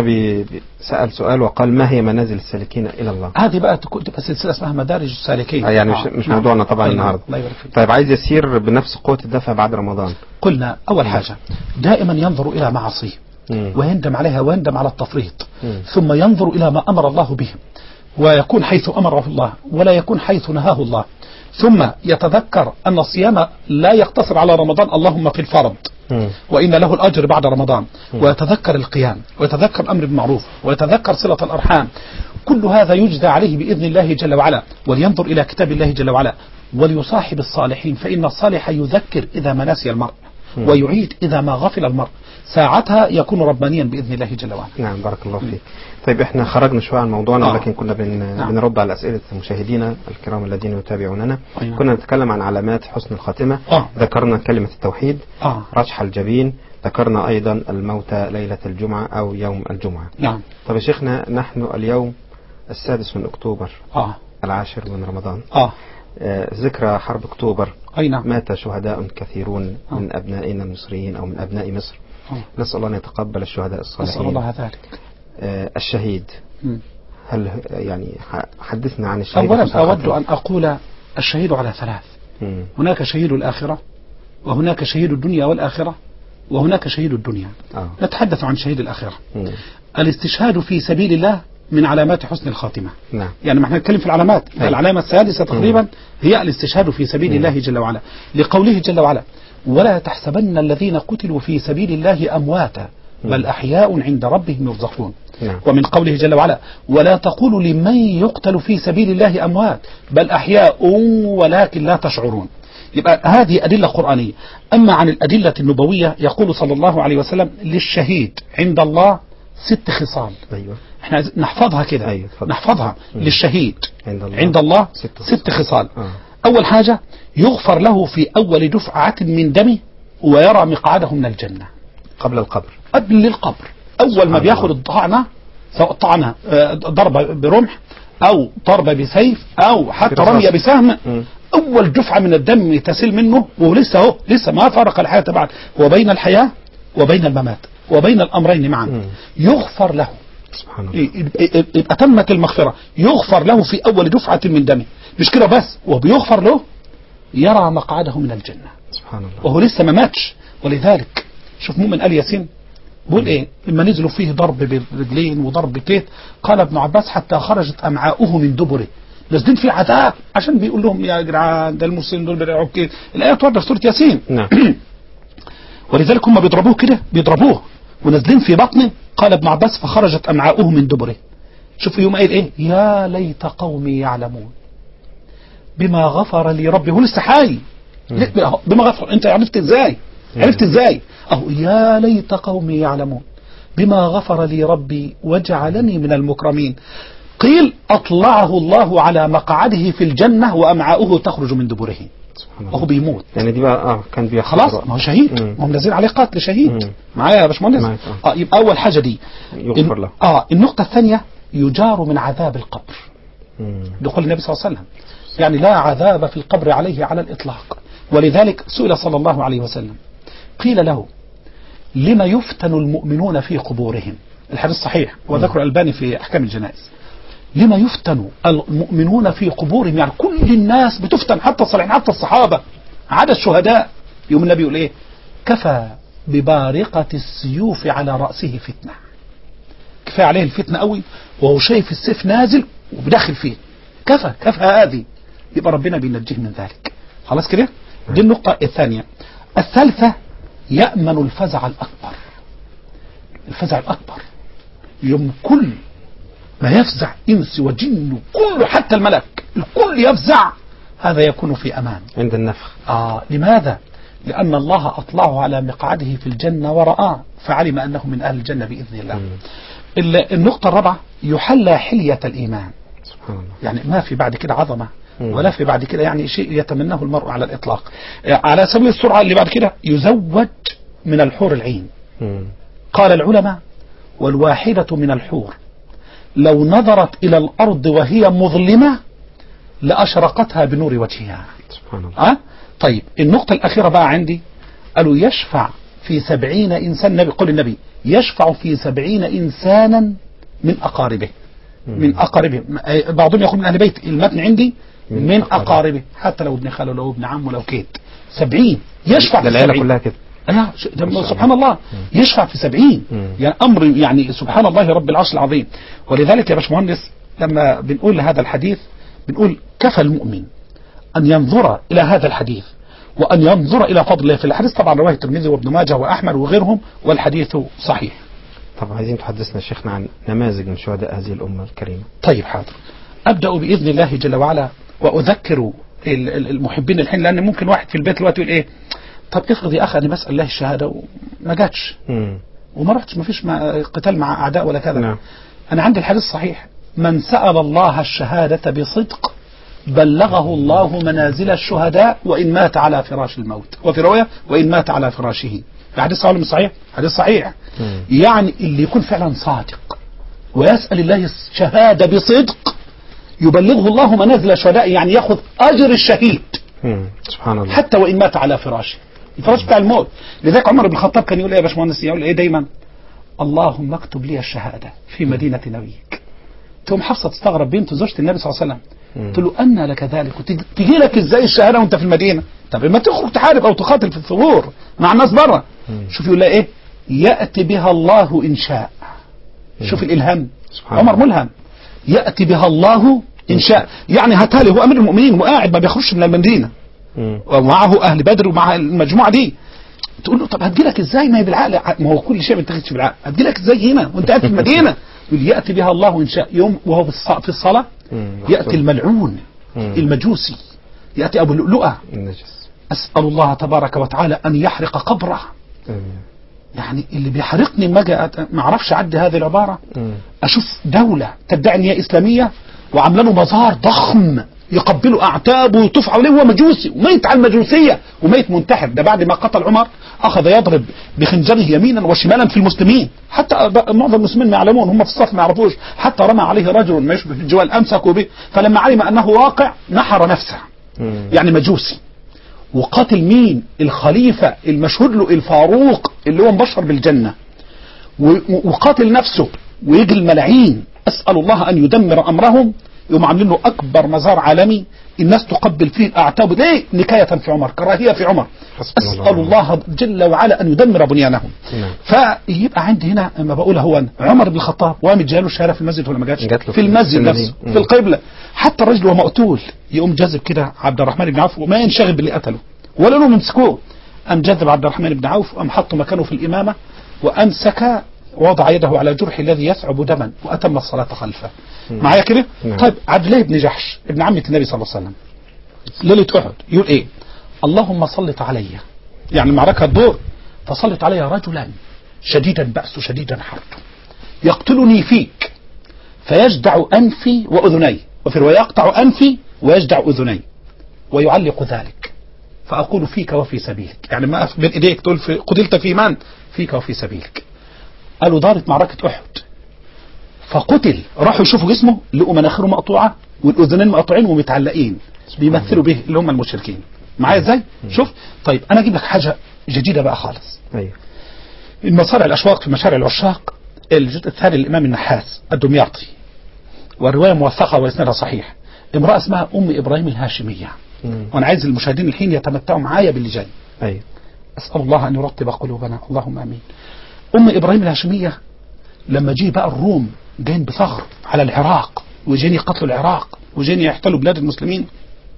سأل سؤال وقال ما هي منازل السالكين إلى الله؟ هذه بقى تبقى سلسلة اسمها مدارج السالكين. يعني مش, مش موضوعنا طبعا النهارده. طيب عايز يسير بنفس قوة الدفع بعد رمضان. قلنا أول حاجة دائما ينظر إلى معاصيه ويندم عليها ويندم على التفريط، ثم ينظر إلى ما أمر الله به ويكون حيث أمره الله ولا يكون حيث نهاه الله، ثم يتذكر أن الصيام لا يقتصر على رمضان، اللهم في الفرض وإن له الأجر بعد رمضان، ويتذكر القيام ويتذكر الأمر بالمعروف ويتذكر صلة الأرحام. كل هذا يجزى عليه بإذن الله جل وعلا، ولينظر إلى كتاب الله جل وعلا وليصاحب الصالحين، فإن الصالح يذكر إذا ما نسي المرء ويعيد إذا ما غفل المرء، ساعتها يكون ربانيا بإذن الله جل وعلا. نعم بارك الله فيك. طيب احنا خرجنا شوية عن موضوعنا آه. لكن كنا بن... نعم. بنرد على أسئلة مشاهدينا الكرام الذين يتابعوننا. أيوة. كنا نتكلم عن علامات حسن الخاتمة. آه. ذكرنا كلمة التوحيد، آه. رشح الجبين، ذكرنا أيضا الموتى ليلة الجمعة أو يوم الجمعة. نعم. طب يا شيخنا، نحن اليوم السادس من أكتوبر، آه. العاشر من رمضان، آه. آه ذكرى حرب أكتوبر. أي نعم. مات شهداء كثيرون آه. من أبنائنا المصريين أو من أبناء مصر. آه. نسأل الله أن يتقبل الشهداء الصالحين. نسأل الله ذلك. آه الشهيد، م. هل يعني حدثنا عن الشهيد؟ أولا أود أن أقول الشهيد على ثلاث. م. هناك شهيد الآخرة، وهناك شهيد الدنيا والآخرة، وهناك شهيد الدنيا. آه. نتحدث عن شهيد الآخرة. م. الاستشهاد في سبيل الله من علامات حسن الخاتمة. نعم. يعني ما احنا نتكلم في العلامات. أي. العلامة السادسة تقريبا م. هي الاستشهاد في سبيل م. الله جل وعلا، لقوله جل وعلا: ولا تحسبن الذين قتلوا في سبيل الله أمواتا بل أحياء عند ربهم يرزقون. نعم. ومن قوله جل وعلا: ولا تقولوا لمن يقتل في سبيل الله أموات بل أحياء ولكن لا تشعرون. يبقى هذه أدلة قرآنية. أما عن الأدلة النبوية يقول صلى الله عليه وسلم: للشهيد عند الله ست خصال. أيوة. احنا نحفظها كده. أيوة. نحفظها. م. للشهيد عند الله, عند الله ست خصال, ست خصال. آه. أول حاجة يغفر له في أول دفعة من دمه ويرى مقعده من الجنة قبل القبر. قبل القبر أول ما بياخد الطعنة، سواء طعنة ضربة برمح أو ضربة بسيف أو حتى رمية بسهم، م. أول دفعة من الدم تسيل منه ولسه هو لسه ما فارق الحياة بعد، وبين الحياة وبين الممات وبين الأمرين معا م. يغفر له. سبحان الله. يبقى تمت المغفرة، يغفر له في أول دفعة من دمه. مش كده بس، وبيغفر له يرى مقعده من الجنة. سبحان الله. وهو لسه ما ماتش. ولذلك شوف مؤمن آل ياسين بقول ايه لما نزلوا فيه ضرب برجلين وضرب بكيت، قال ابن عباس: حتى خرجت أمعاؤه من دبره. نازلين فيه عذاب عشان بيقول لهم يا جدعان ده المسلمين دول بيرعوا كده. الآيات ورده في سورة ياسين. نعم. ولذلك هم بيضربوه كده، بيضربوه ونازلين في بطنه. قال ابن عباس: فخرجت أمعاؤه من دبره. شوف يوم قايل ايه: يا ليت قومي يعلمون بما غفر لي ربي. هو لسه حي. بما غفر، انت عرفت ازاي؟ عرفت ازاي؟ اهو يا ليت قومي يعلمون بما غفر لي ربي وجعلني من المكرمين. قيل: أطلعه الله على مقعده في الجنة وأمعاؤه تخرج من دبره وهو بيموت. يعني دي بقى اه كان بيحصل خلاص، ما هو شهيد، ما هم نازلين عليه قتل شهيد. معايا يا باشمهندس؟ اه. اه يبقى أول حاجة دي يغفر له. اه النقطة الثانية يجار من عذاب القبر. دخول النبي صلى الله عليه وسلم، يعني لا عذاب في القبر عليه على الإطلاق. ولذلك سئل صلى الله عليه وسلم، قيل له: لما يفتن المؤمنون في قبورهم؟ الحديث صحيح وذكر الألباني في أحكام الجنائز. لما يفتن المؤمنون في قبورهم؟ يعني كل الناس بتفتن، حتى الصالحين حتى الصحابة عدا الشهداء. يوم النبي يقول ايه: كفى ببارقة السيوف على رأسه فتنة. كفى عليه الفتنة قوي وهو شايف السيف نازل وبداخل فيه. كفى كفى هذه. يبقى ربنا بينجيه من ذلك. خلاص كده. دي النقطة الثانية. الثالثة يأمن الفزع الأكبر. الفزع الأكبر يوم كل ما يفزع إنس وجن كله، حتى الملك الكل يفزع، هذا يكون في أمان عند النفخ. آه لماذا؟ لأن الله أطلعه على مقعده في الجنة ورآه فعلم أنه من أهل الجنة بإذن الله. م. النقطة الرابعة يحلى حلية الإيمان. سبحان الله. يعني ما في بعد كده عظمة ولا في بعد كده يعني شيء يتمناه المرء على الإطلاق. على سبيل السرعة اللي بعد كده يزوج من الحور العين. م. قال العلماء: والواحدة من الحور لو نظرت إلى الأرض وهي مظلمة لأشرقتها بنور وجهها. سبحان الله. أه؟ طيب النقطة الأخيرة بقى عندي، قالوا يشفع في سبعين إنسان. نبي قول النبي: يشفع في سبعين إنسانا من أقاربه. من أقاربه. بعضهم يقول من أهل بيت. المتن عندي من, من أقاربه. أقاربه حتى لو ابن خاله لو ابن عمه لو كيت. سبعين يشفع في العيلة كلها كده. أيوة سبحان الله. يشفع في سبعين. يعني أمر يعني سبحان الله رب العرش العظيم. ولذلك يا باشمهندس لما بنقول هذا الحديث بنقول: كفى المؤمن أن ينظر إلى هذا الحديث وأن ينظر إلى فضل الله. في الحديث طبعا رواه الترمذي وابن ماجه وأحمد وغيرهم والحديث صحيح. طبعا عايزين تحدثنا شيخنا عن نماذج من شهداء هذه الأمة الكريمة. طيب حاضر. أبدأ بإذن الله جل وعلا وأذكر المحبين الحين، لأن ممكن واحد في البيت دلوقتي يقول إيه: طب افرض يا أخي أنا بسأل الله الشهادة وما جاتش وما رحتش، ما فيش قتال مع أعداء ولا كذا. نعم. أنا عندي الحديث صحيح: من سأل الله الشهادة بصدق بلغه الله منازل الشهداء وإن مات على فراش الموت. وفي رواية: وإن مات على فراشه. حديث صحيح مش صحيح؟ حديث صحيح. مم. يعني اللي يكون فعلا صادق ويسأل الله الشهادة بصدق يبلغه الله منازل الشهداء، يعني ياخذ أجر الشهيد. مم. سبحان الله. حتى وإن مات على فراشه، الفراش بتاع الموت. لذلك عمر بن الخطاب كان يقول ايه يا باشمهندس؟ يقول ايه دايما؟ اللهم اكتب لي الشهادة في مدينة نبيك. تقوم حفصة تستغرب، بنت زوجة النبي صلى الله عليه وسلم، تقول له أن لك ذلك؟ تجي لك ازاي الشهادة وانت في المدينة؟ طب ما تخرج تحارب او تقاتل في الثغور مع الناس بره. شوف يقول لها ايه؟ يأتي بها الله إن شاء. شوف الإلهام، عمر ملهم. يأتي بها الله إن شاء، يعني هتالي هو أمير المؤمنين وقاعد ما بيخرجش من المدينة ومعه أهل بدر ومع المجموعة دي. تقول له طب هتجيلك ازاي؟ ما هي بالعقل، ما هو كل شيء ما بيتاخدش بالعقل. هتجيلك ازاي هنا وانت قاعد في المدينة؟ يقول يأتي بها الله إن شاء. يوم وهو في الصلاة يأتي الملعون المجوسي، يأتي أبو اللؤلؤة، أسأل الله تبارك وتعالى أن يحرق قبره. يعني اللي بيحرقني ما ما اعرفش اعدي هذه العبارة. اشوف دولة تدعي ان هي اسلامية وعامله له مزار ضخم يقبلوا اعتابه ويطوف عليه وهو مجوسي وميت على المجوسية وميت منتحر. ده بعد ما قتل عمر اخذ يضرب بخنجره يمينا وشمالا في المسلمين، حتى معظم المسلمين ما يعلمون، هم في الصف ما يعرفوش. حتى رمى عليه رجل ما يشبه الجوال امسكوا به، فلما علم انه واقع نحر نفسه. يعني مجوسي. وقاتل مين؟ الخليفة المشهود له الفاروق اللي هو مبشر بالجنة، وقاتل نفسه. ويجي الملاعين أسأل الله أن يدمر أمرهم، يوم عاملين له أكبر مزار عالمي الناس تقبل فيه الأعتاب. ليه؟ نكاية في عمر، كراهية في عمر. أسأل الله جل وعلا أن يدمر بنيانهم. فيبقى عندي هنا ما بقولها هو عمر بن الخطاب وقام جاله الشهادة في المسجد ولا ما جاتش؟ في المسجد نفسه في القبلة. حتى الرجل وهو مقتول يقوم جذب كده عبد الرحمن بن عوف وما ينشغل باللي قتله ولا لهم يمسكوه. أم جذب عبد الرحمن بن عوف وأم حطه مكانه في الإمامة وأمسك وضع يده على جرح الذي يثعب دما وأتم الصلاة خلفه. معايا كده؟ طيب عبد الله بن جحش ابن عمة النبي صلى الله عليه وسلم ليلة أحد يقول إيه؟ اللهم صلت علي، يعني المعركة الدور، فصلت علي رجلا شديدا بأسه شديدا حرته يقتلني فيك فيجدع أنفي وأذني، وفي رواية يقطع أنفي ويجدع أذني ويعلق ذلك، فأقول فيك وفي سبيلك. يعني ما بين إيديك تقول في قتلت في من؟ فيك وفي سبيلك. قالوا دارت معركة أحد فقتل، راحوا يشوفوا جسمه لقوا مناخيره مقطوعة والأذنين مقطوعين ومتعلقين، بيمثلوا به اللي هم المشركين. معايا ازاي؟ شوف. طيب أنا أجيب لك حاجة جديدة بقى خالص. أيوه. المصارع الأشواق في مشارع العشاق، الجزء الثاني الإمام النحاس الدمياطي، والرواية موثقة وإسنادها صحيح. امرأة اسمها أم إبراهيم الهاشمية. مم. وأنا عايز المشاهدين الحين يتمتعوا معايا باللي جاي. أيوه. أسأل الله أن يرطب قلوبنا، اللهم آمين. أم إبراهيم الهاشمية لما جي بقى الروم جايين بثغر على العراق وجايين يقتلوا العراق وجايين يحتلوا بلاد المسلمين،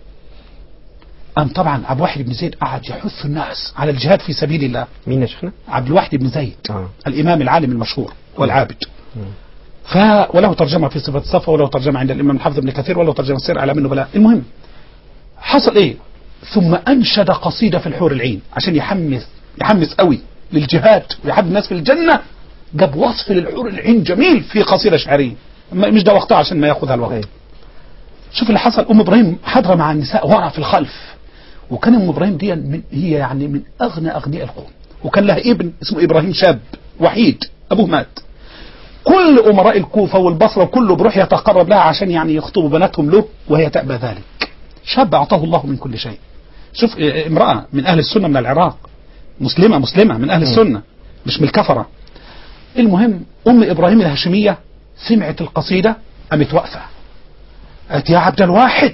أم طبعا عبد الواحد بن زيد قعد يحث الناس على الجهاد في سبيل الله. مين يا شيخنا؟ عبد الواحد بن زيد. آه. الإمام العالم المشهور والعابد. ف وله ترجمة في صفة الصفا، وله ترجمة عند الإمام الحافظ ابن كثير، وله ترجمة سير أعلام النبلاء. المهم حصل إيه؟ ثم أنشد قصيدة في الحور العين عشان يحمس يحمس قوي للجهاد ويحب الناس في الجنة. جاب وصف للحور العين جميل في قصيدة شعرية، مش ده وقتها عشان ما ياخذها الوقت. شوف اللي حصل. أم إبراهيم حاضرة مع النساء ورا في الخلف، وكان أم إبراهيم دي من هي يعني من أغنى أغنياء القوم، وكان لها ابن اسمه إبراهيم شاب وحيد أبوه مات. كل أمراء الكوفة والبصرة وكله بروح يتقرب لها عشان يعني يخطبوا بناتهم له وهي تأبى ذلك. شاب أعطاه الله من كل شيء. شوف امرأة من أهل السنة من العراق، مسلمة مسلمة من أهل السنة مش من الكفرة. المهم أم إبراهيم الهاشمية سمعت القصيدة قامت واقفة، قالت يا عبد الواحد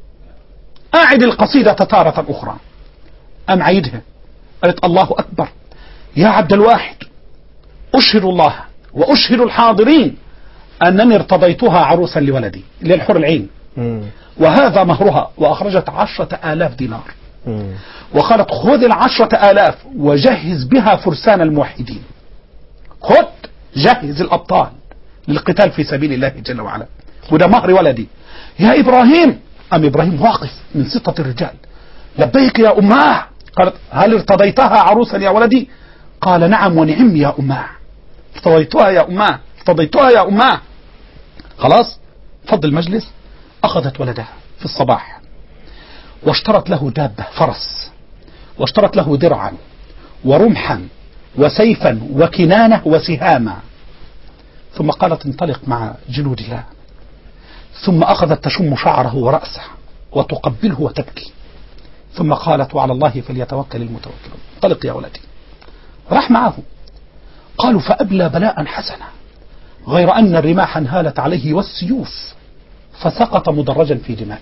أعد القصيدة تارة أخرى. أم عيدها، قالت الله أكبر. يا عبد الواحد أشهد الله وأشهد الحاضرين أنني ارتضيتها عروسا لولدي للحور العين، وهذا مهرها. وأخرجت عشرة آلاف دينار وقالت خذ العشرة آلاف وجهز بها فرسان الموحدين، خذ جهز الأبطال للقتال في سبيل الله جل وعلا، وده مهر ولدي. يا إبراهيم. أم إبراهيم واقف من ستة الرجال، لبيك يا أماه. قالت هل ارتضيتها عروسا يا ولدي؟ قال نعم ونعم يا أماه، ارتضيتها يا أماه ارتضيتها يا أماه. خلاص فضل المجلس. أخذت ولدها في الصباح واشترت له دابة فرس، واشترت له درعا ورمحا وسيفا وكنانة وسهاما. ثم قالت انطلق مع جنود الله. ثم أخذت تشم شعره ورأسه وتقبله وتبكي. ثم قالت وعلى الله فليتوكل المتوكلون. انطلق يا ولدي. راح معه. قالوا فأبلى بلاء حسنا غير أن الرماح انهالت عليه والسيوف فسقط مدرجا في دمائه.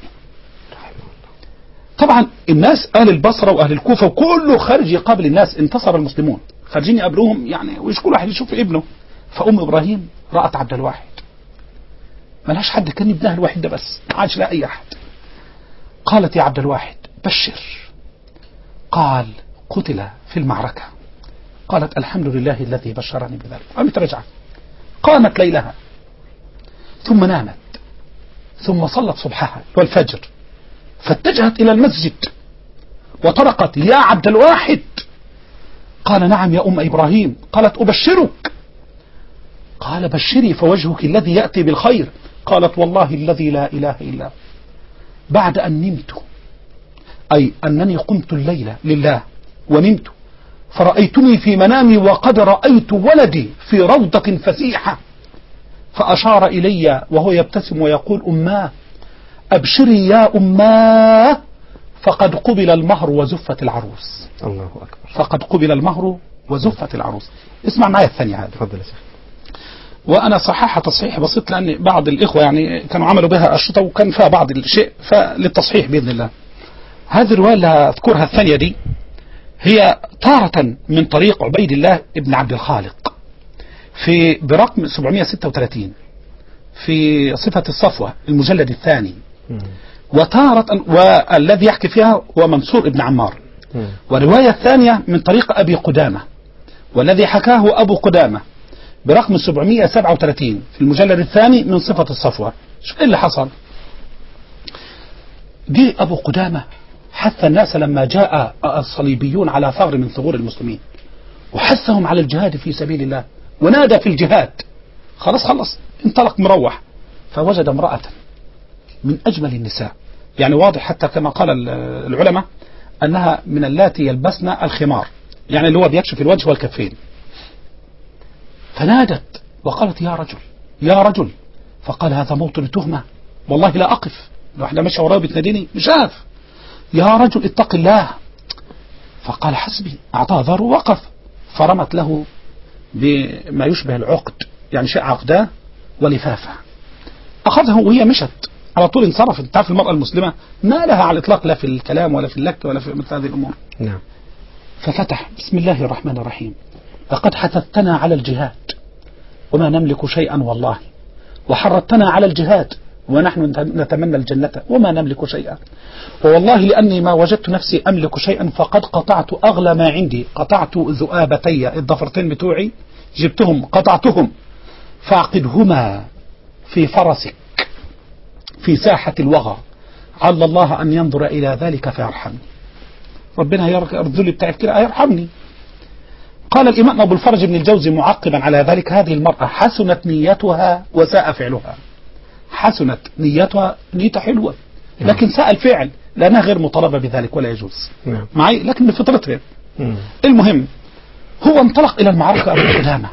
طبعا الناس أهل البصرة وأهل الكوفة وكله خارج يقابل الناس. انتصر المسلمون خارجين يقابلوهم يعني ويش كل واحد يشوف ابنه. فأم إبراهيم رأت عبد الواحد ملهاش حد كان ابنها الوحيد ده بس ما عادش لها أي أحد. قالت يا عبد الواحد بشر. قال قتل في المعركة. قالت الحمد لله الذي بشرني بذلك. قامت رجعت. قامت ليلها ثم نامت ثم صلت صبحها والفجر فاتجهت إلى المسجد وطرقت يا عبد الواحد. قال نعم يا أم إبراهيم. قالت أبشرك. قال بشري فوجهك الذي يأتي بالخير. قالت والله الذي لا إله إلا بعد أن نمت أي أنني قمت الليلة لله ونمت فرأيتني في منامي وقد رأيت ولدي في روضة فسيحة فأشار إلي وهو يبتسم ويقول أماه أبشري يا أماه فقد قبل المهر وزفت العروس. الله أكبر. فقد قبل المهر وزفت العروس. اسمع معي الثانية هذه. تفضل يا شيخ. وأنا صححها تصحيح بسيط لأن بعض الإخوة يعني كانوا عملوا بها أشرطة وكان فيها بعض الشيء فللتصحيح بإذن الله. هذه الرواية اللي أذكرها الثانية دي هي تارة من طريق عبيد الله ابن عبد الخالق في برقم سبعمائة وستة وثلاثين في صفة الصفوة المجلد الثاني. وتارة والذي يحكي فيها هو منصور ابن عمار. ورواية الثانية من طريق أبي قدامة والذي حكاه أبو قدامة برقم سبعمائة وسبعة وثلاثين في المجلد الثاني من صفة الصفوة. شو اللي حصل؟ دي أبو قدامة حث الناس لما جاء الصليبيون على ثغر من ثغور المسلمين وحثهم على الجهاد في سبيل الله ونادى في الجهاد. خلاص خلص انطلق مروح فوجد امرأة من أجمل النساء يعني واضح حتى كما قال العلماء أنها من اللاتي يلبسن الخمار يعني اللي هو بيكشف الوجه والكفين. فنادت وقالت يا رجل يا رجل. فقال هذا موطن تهمة والله لا أقف. لو احنا ماشي وراء بتناديني مش عارف. يا رجل اتق الله. فقال حسبي. أعطاه ذر ووقف فرمت له بما يشبه العقد يعني شيء عقداه ولفافة. أخذه وهي مشت على طول انصرفت. تعرف المرأة المسلمة ما لها على الإطلاق لا في الكلام ولا في اللك ولا في مثل هذه الأمور. نعم. ففتح بسم الله الرحمن الرحيم لقد حثثتنا على الجهاد وما نملك شيئا والله وحرضتنا على الجهاد ونحن نتمنى الجنة وما نملك شيئا والله لأني ما وجدت نفسي أملك شيئا فقد قطعت أغلى ما عندي. قطعت ذؤابتي الضفرتين بتوعي جبتهم قطعتهم فاعقدهما في فرسك في ساحة الوغى عل الله أن ينظر إلى ذلك فيرحمني. ربنا يرضي لي بتاعك كده يرحمني. قال الإمام أبو الفرج بن الجوزي معقبا على ذلك هذه المرأة حسنت نيتها وساء فعلها. حسنت نيتها نيتها حلوة لكن ساء الفعل لأنها غير مطالبة بذلك ولا يجوز معي لكن بفطرتها. المهم هو انطلق إلى المعركة أبو قدامة.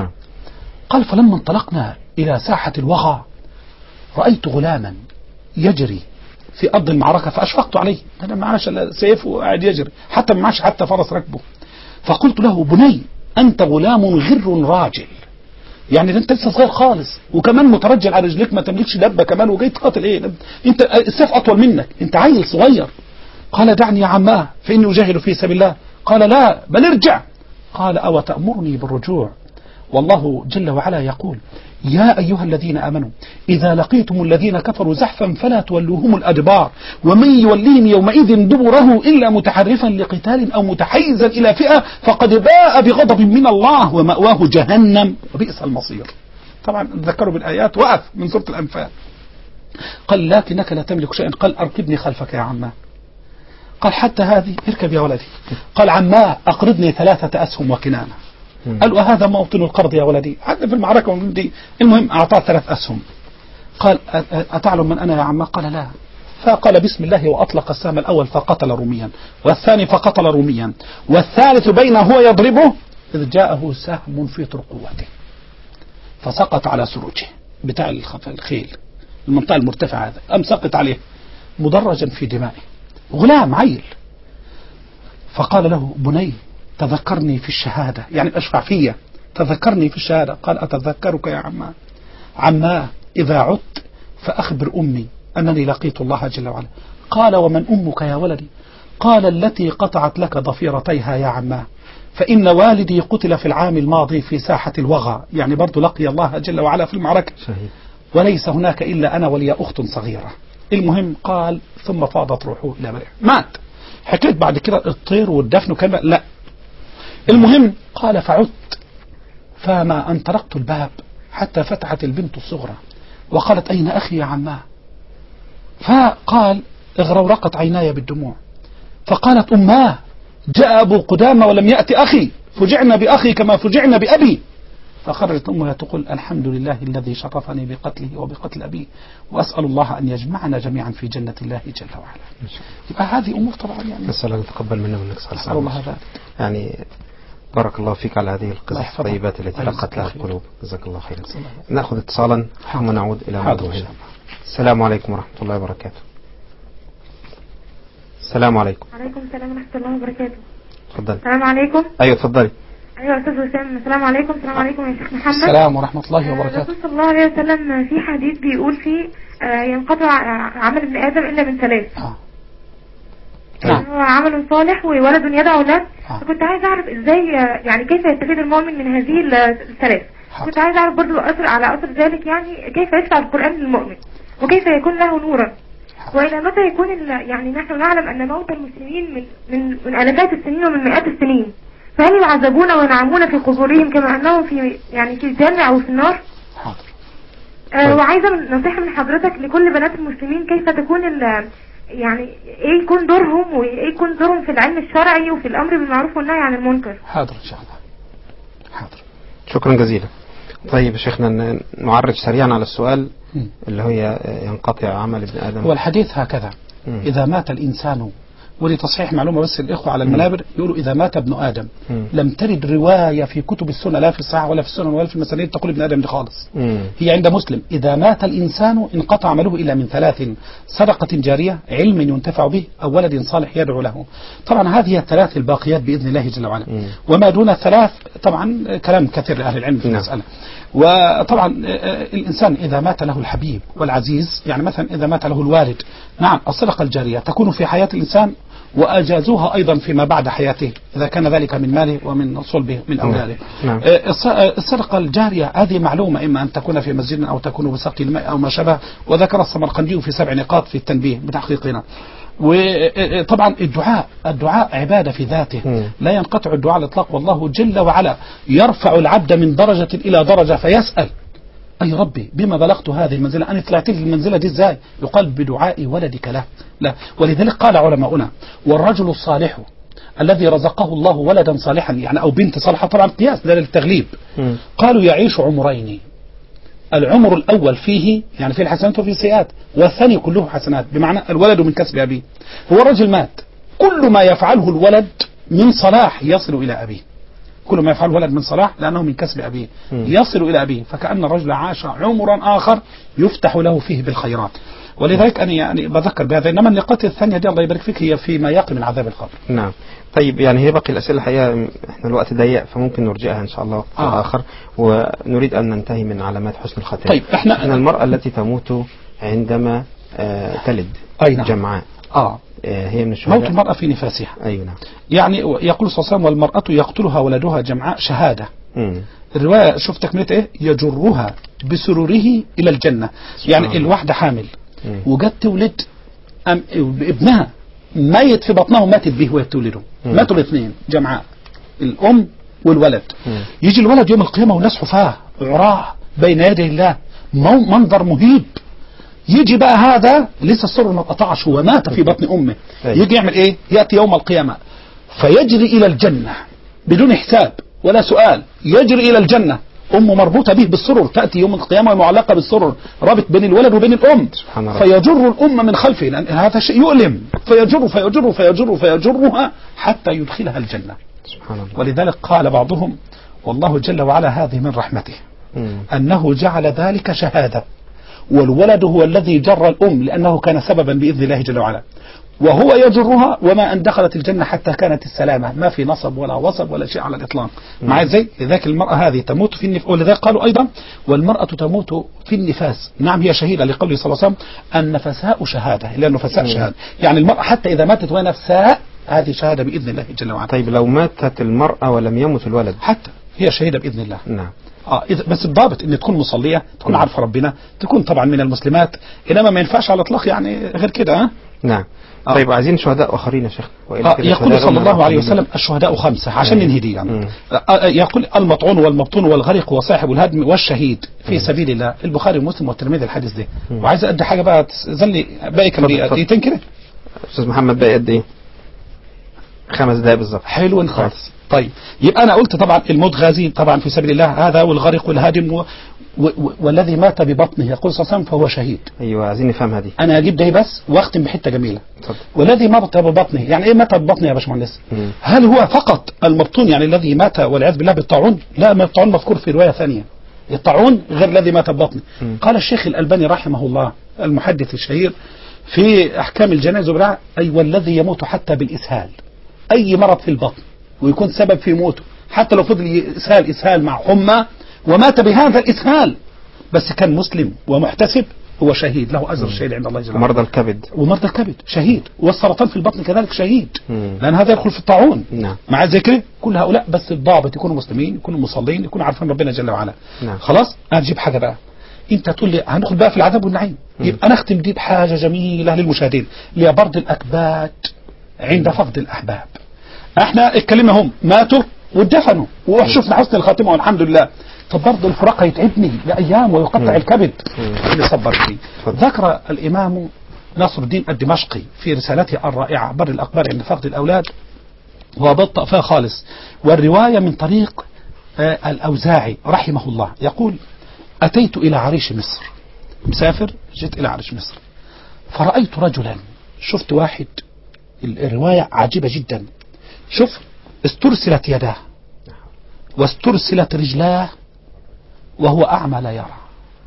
قال فلما انطلقنا إلى ساحة الوغى رأيت غلاما يجري في أرض المعركة فأشفقت عليه. أنا معاش سيف وقاعد يجري حتى معاش حتى فرس ركبه. فقلت له بني أنت غلام غر راجل يعني أنت لسه صغير خالص وكمان مترجل على رجليك ما تملكش دبة كمان وجاي تقاتل إيه أنت السيف أطول منك أنت عيل صغير. قال دعني يا عماه فإني أجاهد في سبيل الله. قال لا بل ارجع. قال أو تأمرني بالرجوع والله جل وعلا يقول يا أيها الذين آمنوا إذا لقيتم الذين كفروا زحفا فلا تولوهم الأدبار ومن يوليهم يومئذ دبره إلا متحرفا لقتال أو متحيزا إلى فئة فقد باء بغضب من الله ومأواه جهنم وبئس المصير. طبعا ذكروا بالآيات وقف من سورة الأنفال. قال لكنك لا تملك شيئا. قال أركبني خلفك يا عماه. قال حتى هذه اركب يا ولدي. قال عماه أقرضني ثلاثة أسهم وكنانة. قال وهذا موطن القرض يا ولدي حتى في المعركة دي. المهم أعطاه ثلاث أسهم. قال أتعلم من أنا يا عماه؟ قال لا. فقال بسم الله وأطلق السهم الأول فقتل روميا والثاني فقتل روميا والثالث بين هو يضربه إذ جاءه سهم في ترقوته فسقط على سروجه بتاع الخيل المنطقة المرتفعة هذا، أم سقط عليه مدرجا في دمائه، غلام عيل. فقال له بني تذكرني في الشهادة، يعني أشفع فيا، تذكرني في الشهادة. قال أتذكرك يا عما عما إذا عدت فأخبر أمي أنني لقيت الله جل وعلا. قال ومن أمك يا ولدي؟ قال التي قطعت لك ضفيرتيها يا عما، فإن والدي قتل في العام الماضي في ساحة الوغى، يعني برضو لقي الله جل وعلا في المعركة، وليس هناك إلا أنا ولي أخت صغيرة. المهم قال ثم فاضت روحه إلى مريح، مات. حكيت بعد كده الطير والدفن وكذا، لا. المهم قال فعدت فما أن طرقت الباب حتى فتحت البنت الصغرى وقالت أين أخي يا عماه؟ فقال اغرورقت عيناي بالدموع، فقالت أماه جاء أبو قدامة ولم يأتي أخي، فجعنا بأخي كما فجعنا بأبي. فخرجت أمها تقول الحمد لله الذي شرفني بقتله وبقتل أبي، وأسأل الله أن يجمعنا جميعا في جنة الله جل وعلا. يبقى هذه أمور طبعا يعني نسأل الله يتقبل منا ومنك صالح. أسأل الله ذلك. يعني بارك الله فيك على هذه القصص الطيبات التي لقت لها القلوب، جزاك الله خيرا. نأخذ اتصالا ثم نعود إلى موضوعنا. السلام عليكم ورحمة الله وبركاته. السلام عليكم. وعليكم السلام ورحمة الله وبركاته. تفضل. السلام عليكم. أيوة تفضلي. أيوة أستاذ وسام. السلام عليكم. السلام عليكم يا شيخ محمد. السلام ورحمة الله وبركاته. الرسول صلى الله عليه وسلم في حديث بيقول فيه ينقطع عمل ابن آدم إلا من ثلاث. آه. نعم. هو عمل صالح وولد يدعو له. آه. فكنت عايز أعرف إزاي يعني كيف يستفيد المؤمن من هذه الثلاث. آه. كنت عايز أعرف برضو أثر على أثر ذلك، يعني كيف يدفع القرآن للمؤمن وكيف يكون له نورا، وإلى متى يكون يعني نحن نعلم أن موت المسلمين من من من آلافات السنين ومن مئات السنين، فهل يعذبون وينعمون في قبورهم كما أنهم في يعني في الجنة أو في النار؟ حاضر. آه وعايزة نصيحة من حضرتك لكل بنات المسلمين كيف تكون يعني ايه يكون دورهم وايه يكون دورهم في العلم الشرعي وفي الأمر بالمعروف والنهي عن المنكر. حاضر إن شاء الله. حاضر. شكرا جزيلا. طيب شيخنا نعرج سريعا على السؤال اللي هو ينقطع عمل ابن آدم. هو الحديث هكذا مم. إذا مات الإنسان، ولتصحيح معلومة بس الإخوة على المنابر يقولوا إذا مات ابن آدم مم. لم ترد رواية في كتب السنة لا في الصحيح ولا في السنن ولا في المسانيد تقول ابن آدم دي خالص. مم. هي عند مسلم إذا مات الإنسان انقطع عمله إلا من ثلاث: صدقة جارية، علم ينتفع به، أو ولد صالح يدعو له. طبعا هذه الثلاث الباقيات بإذن الله جل وعلا. مم. وما دون الثلاث طبعا كلام كثير لأهل العلم في المسألة. وطبعا الإنسان إذا مات له الحبيب والعزيز، يعني مثلا إذا مات له الوالد، نعم الصدقة الجارية تكون في حياة الإنسان وأجازوها أيضا فيما بعد حياته إذا كان ذلك من ماله ومن صلبه من أولاده. نعم. الصدقة الجارية هذه معلومة، إما أن تكون في مسجد أو تكون بسقي الماء أو ما شابه، وذكر السمرقندي في سبع نقاط في التنبيه بتحقيقنا. وطبعا الدعاء الدعاء عبادة في ذاته م. لا ينقطع الدعاء على الإطلاق، والله جل وعلا يرفع العبد من درجة إلى درجة فيسأل أي ربي بما بلغت هذه المنزلة، أنا طلعت لي المنزلة دي إزاي؟ يقال بدعاء ولدك له. لا، ولذلك قال علماؤنا والرجل الصالح الذي رزقه الله ولدا صالحا يعني أو بنت صالحة، طبعا قياس ده للتغليب، م. قالوا يعيش عمرين، العمر الأول فيه يعني فيه الحسنات وفيه السيئات، والثاني كله حسنات، بمعنى الولد من كسب أبيه. هو رجل مات، كل ما يفعله الولد من صلاح يصل إلى أبيه، كل ما يفعله الولد من صلاح لأنه من كسب أبيه يصل إلى أبيه، فكأن الرجل عاش عمرا آخر يفتح له فيه بالخيرات. ولذلك أنا يعني بذكر بهذا. إنما النقاط الثانية دي الله يبارك فيك هي فيما يقي من عذاب القبر. نعم. طيب يعني هي باقي الأسئلة الحقيقة احنا الوقت ضيق فممكن نرجئها إن شاء الله وقت آه. آخر، ونريد أن ننتهي من علامات حسن الخاتمة. طيب احنا احنا المرأة التي تموت عندما آه تلد أي نعم. جمعاء آه. آه هي من الشهداء. موت المرأة في نفاسها. أي نعم. يعني يقول صلى الله عليه وسلم والمرأة يقتلها ولدها جمعاء شهادة. م. الرواية شوف تكملة إيه؟ يجرها بسروره إلى الجنة. يعني الواحدة حامل وجت تولد ابنها ميت في بطنها وماتت به وهي تولده، ماتوا الاثنين جمعاء الأم والولد. مم. يجي الولد يوم القيامة والناس حفاة عراه بين يدي الله، منظر مهيب. يجي بقى هذا لسه السر ما اتقطعش ومات في بطن أمه، يجي يعمل إيه؟ يأتي يوم القيامة فيجري إلى الجنة بدون حساب ولا سؤال، يجري إلى الجنة، أمه مربوطة به بالسرر، تأتي يوم القيامة معلقة بالسرر، رابط بين الولد وبين الأم، فيجر الأم من خلفه لأن هذا شيء يؤلم، فيجر فيجر فيجر فيجرها حتى يدخلها الجنة. سبحان الله. ولذلك قال بعضهم والله جل وعلا هذه من رحمته مم. أنه جعل ذلك شهادة، والولد هو الذي جر الأم لأنه كان سببا بإذن الله جل وعلا، وهو يجرها، وما أن دخلت الجنة حتى كانت السلامة، ما في نصب ولا وصب ولا شيء على الإطلاق. مع ازاي؟ لذلك المرأة هذه تموت في النفاس، ولذلك قالوا أيضا والمرأة تموت في النفاس، نعم هي شهيدة لقوله صلى الله عليه وسلم النفساء شهادة، إلا النفساء شهادة، يعني المرأة حتى إذا ماتت وهي نفساء هذه شهادة بإذن الله جل وعلا. طيب لو ماتت المرأة ولم يمت الولد حتى هي شهيدة بإذن الله. نعم. آه بس الضابط ان تكون مصلية، تكون عارفة ربنا، تكون طبعا من المسلمات، انما ما ينفعش على الاطلاق يعني غير كده. ها نعم. آه. طيب عايزين شهداء اخرين يا شيخ. آه يقول صلى الله عليه وسلم الشهداء خمسة عشان ننهي دي يعني. آه يقول المطعون والمبطون والغريق وصاحب الهدم والشهيد في سبيل الله. البخاري ومسلم والترمذي الحديث ده. وعايز ادي حاجة بقى تزلي باقي كم دقيقتين كده. استاذ محمد باقي قد ايه؟ خمس دقايق بالظبط. حلو خالص. طيب يبقى انا قلت طبعا الموت غازي طبعا في سبيل الله هذا، والغرق والهادم و... و... و... والذي مات ببطنه يقول صلى الله عليه وسلم فهو شهيد. ايوه عايزين نفهمها دي. انا هجيب ده بس واختم بحته جميله. اتفضل. والذي مات ببطنه، يعني ايه مات ببطنه يا باشمهندس؟ هل هو فقط المبطون يعني الذي مات والعياذ بالله بالطاعون؟ لا، الطاعون مذكور في روايه ثانيه. الطاعون غير الذي مات ببطنه. قال الشيخ الألباني رحمه الله المحدث الشهير في احكام الجنائز وبتاع، اي والذي يموت حتى بالاسهال، اي مرض في البطن ويكون سبب في موته، حتى لو فضل إسهال إسهال مع حمى ومات بهذا الإسهال بس كان مسلم ومحتسب، هو شهيد، له أجر الشهيد عند الله جل وعلا. ومرضى الكبد ومرضى الكبد شهيد، والسرطان في البطن كذلك شهيد. مم. لأن هذا يدخل في الطاعون. نعم. مع ذكره كل هؤلاء بس الضابط يكونوا مسلمين، يكونوا مصلين، يكونوا عارفين ربنا جل وعلا. نعم. خلاص هنجيب حاجة بقى، انت تقول لي هندخل بقى في العذاب والنعيم. مم. يبقى نختم دي بحاجة جميلة للمشاهدين، لبرد الأكباد عند فقد الأحباب. احنا اتكلمنا هم ماتوا واتدفنوا وشفنا حسن الخاتمه والحمد لله. طب برضه الفراق هيتعبني لايام ويقطع مم. الكبد اللي صبر فيه. ذكر الامام ناصر الدين الدمشقي في رسالته الرائعه بر الاقبار عند فقد الاولاد، وبطأ فيها خالص، والروايه من طريق آه الاوزاعي رحمه الله يقول: اتيت الى عريش مصر، مسافر جيت الى عريش مصر، فرايت رجلا، شفت واحد، الروايه عجيبه جدا، شوف استرسلت يداه واسترسلت رجلاه وهو أعمى لا يرى،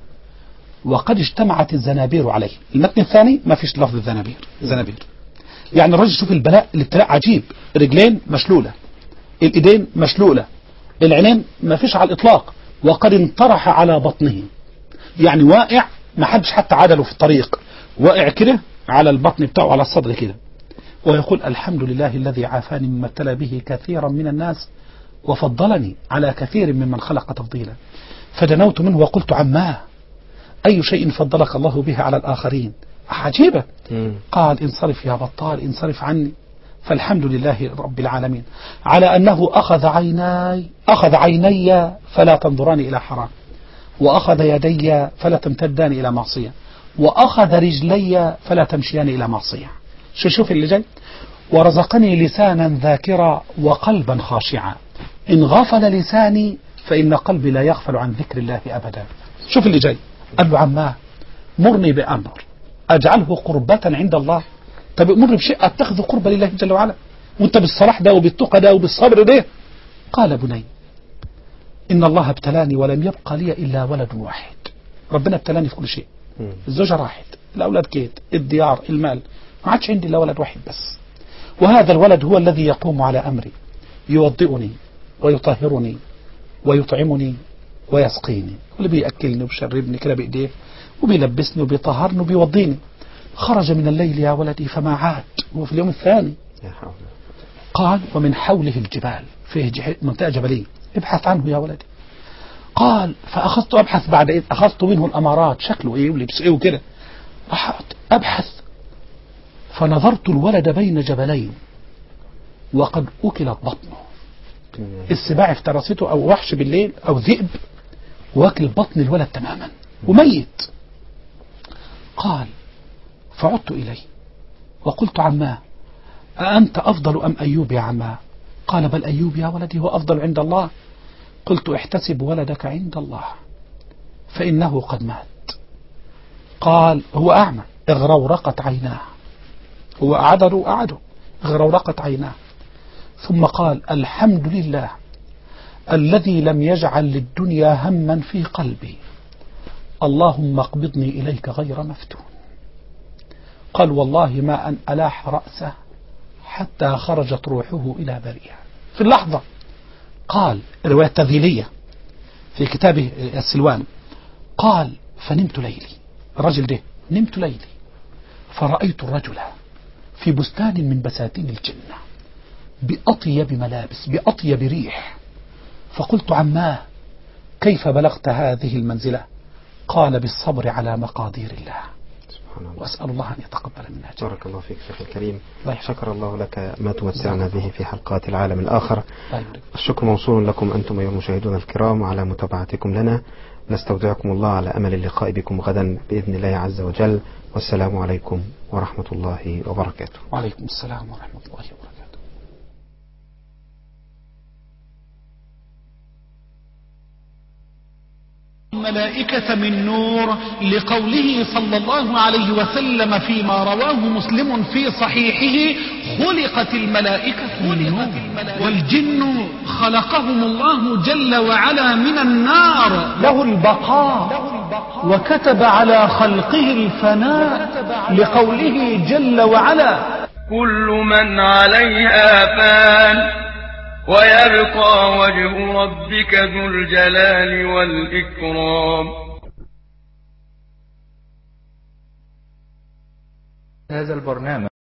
وقد اجتمعت الزنابير عليه. المتن الثاني ما فيش لفظ الزنابير، زنابير يعني الرجل، شوف البلاء، الابتلاء عجيب، رجلين مشلولة، الإيدين مشلولة، العينين ما فيش على الإطلاق، وقد انطرح على بطنه، يعني واقع ما حدش حتى عدله في الطريق، واقع كده على البطن بتاعه على الصدر كده، ويقول: الحمد لله الذي عافاني مما ابتلى به كثيرا من الناس وفضلني على كثير ممن خلق تفضيلا. فدنوت منه وقلت: عماه، أي شيء فضلك الله به على الآخرين؟ عجيبة. قال: انصرف يا بطال، انصرف عني، فالحمد لله رب العالمين على أنه أخذ عيناي أخذ عيني فلا تنظران إلى حرام، وأخذ يدي فلا تمتدان إلى معصية، وأخذ رجلي فلا تمشيان إلى معصية. شو شوف اللي جاي: ورزقني لسانا ذاكرا وقلبا خاشعا، إن غفل لساني فإن قلبي لا يغفل عن ذكر الله أبدا. شوف اللي جاي، قال له: عماه مرني بأمر أجعله قربة عند الله. طب مر بشيء أتخذ قربة لله جل وعلا وانت بالصلاح ده وبالتقى ده وبالصبر ده. قال: بني، إن الله ابتلاني ولم يبقى لي إلا ولد واحد. ربنا ابتلاني في كل شيء، الزوجة راحت، الأولاد كيت، الديار، المال، ما عادش عندي إلا ولد واحد بس، وهذا الولد هو الذي يقوم على أمري، يوضئني ويطهرني ويطعمني ويسقيني، واللي بيأكلني وبيشربني كده بإيديه، وبيلبسني وبيطهرني وبيوضيني. خرج من الليل يا ولدي فما عاد، هو في اليوم الثاني. قال: ومن حوله الجبال، فيه منطقة جبلية، ابحث عنه يا ولدي. قال: فأخذت أبحث، بعد إذ أخذت منه الأمارات، شكله إيه ولبسه إيه وكده، أبحث، فنظرت الولد بين جبلين وقد أكلت بطنه، السباع افترسته أو وحش بالليل أو ذئب واكل بطن الولد تماما وميت. قال: فعدت إليه وقلت: عماه، أأنت أفضل أم أيوب يا عماه؟ قال: بل أيوب يا ولدي هو أفضل عند الله. قلت: احتسب ولدك عند الله فإنه قد مات. قال: هو أعمى، اغرورقت عيناه، هو أعده أعده اغرورقت عيناه. ثم قال الحمد لله الذي لم يجعل للدنيا هما في قلبي، اللهم اقبضني إليك غير مفتون. قال والله ما أن ألاح رأسه حتى خرجت روحه إلى بريئة في اللحظة. قال رواية تذيلية في كتابه السلوان، قال فنمت ليلي، الرجل ده نمت ليلي فرأيت الرجل في بستان من بساتين الجنة بأطيب ملابس بأطيب ريح، فقلت عماه كيف بلغت هذه المنزلة؟ قال بالصبر على مقادير الله. وأسأل الله أن يتقبل منا. بارك الله فيك شيخ الكريم، شكر الله لك ما تمتعنا به في حلقات العالم الآخر. الشكر موصول لكم أنتم أيها المشاهدون الكرام على متابعتكم لنا. نستودعكم الله على أمل اللقاء بكم غدا بإذن الله عز وجل، والسلام عليكم ورحمة الله وبركاته. وعليكم السلام ورحمة الله وبركاته. الملائكة من نور، لقوله صلى الله عليه وسلم فيما رواه مسلم في صحيحه خلقت الملائكة من نور، والجن خلقهم الله جل وعلا من النار، له البقاء وكتب على خلقه الفناء، لقوله جل وعلا كل من عليها فان ويبقى وجه ربك ذو الجلال والإكرام. هذا البرنامج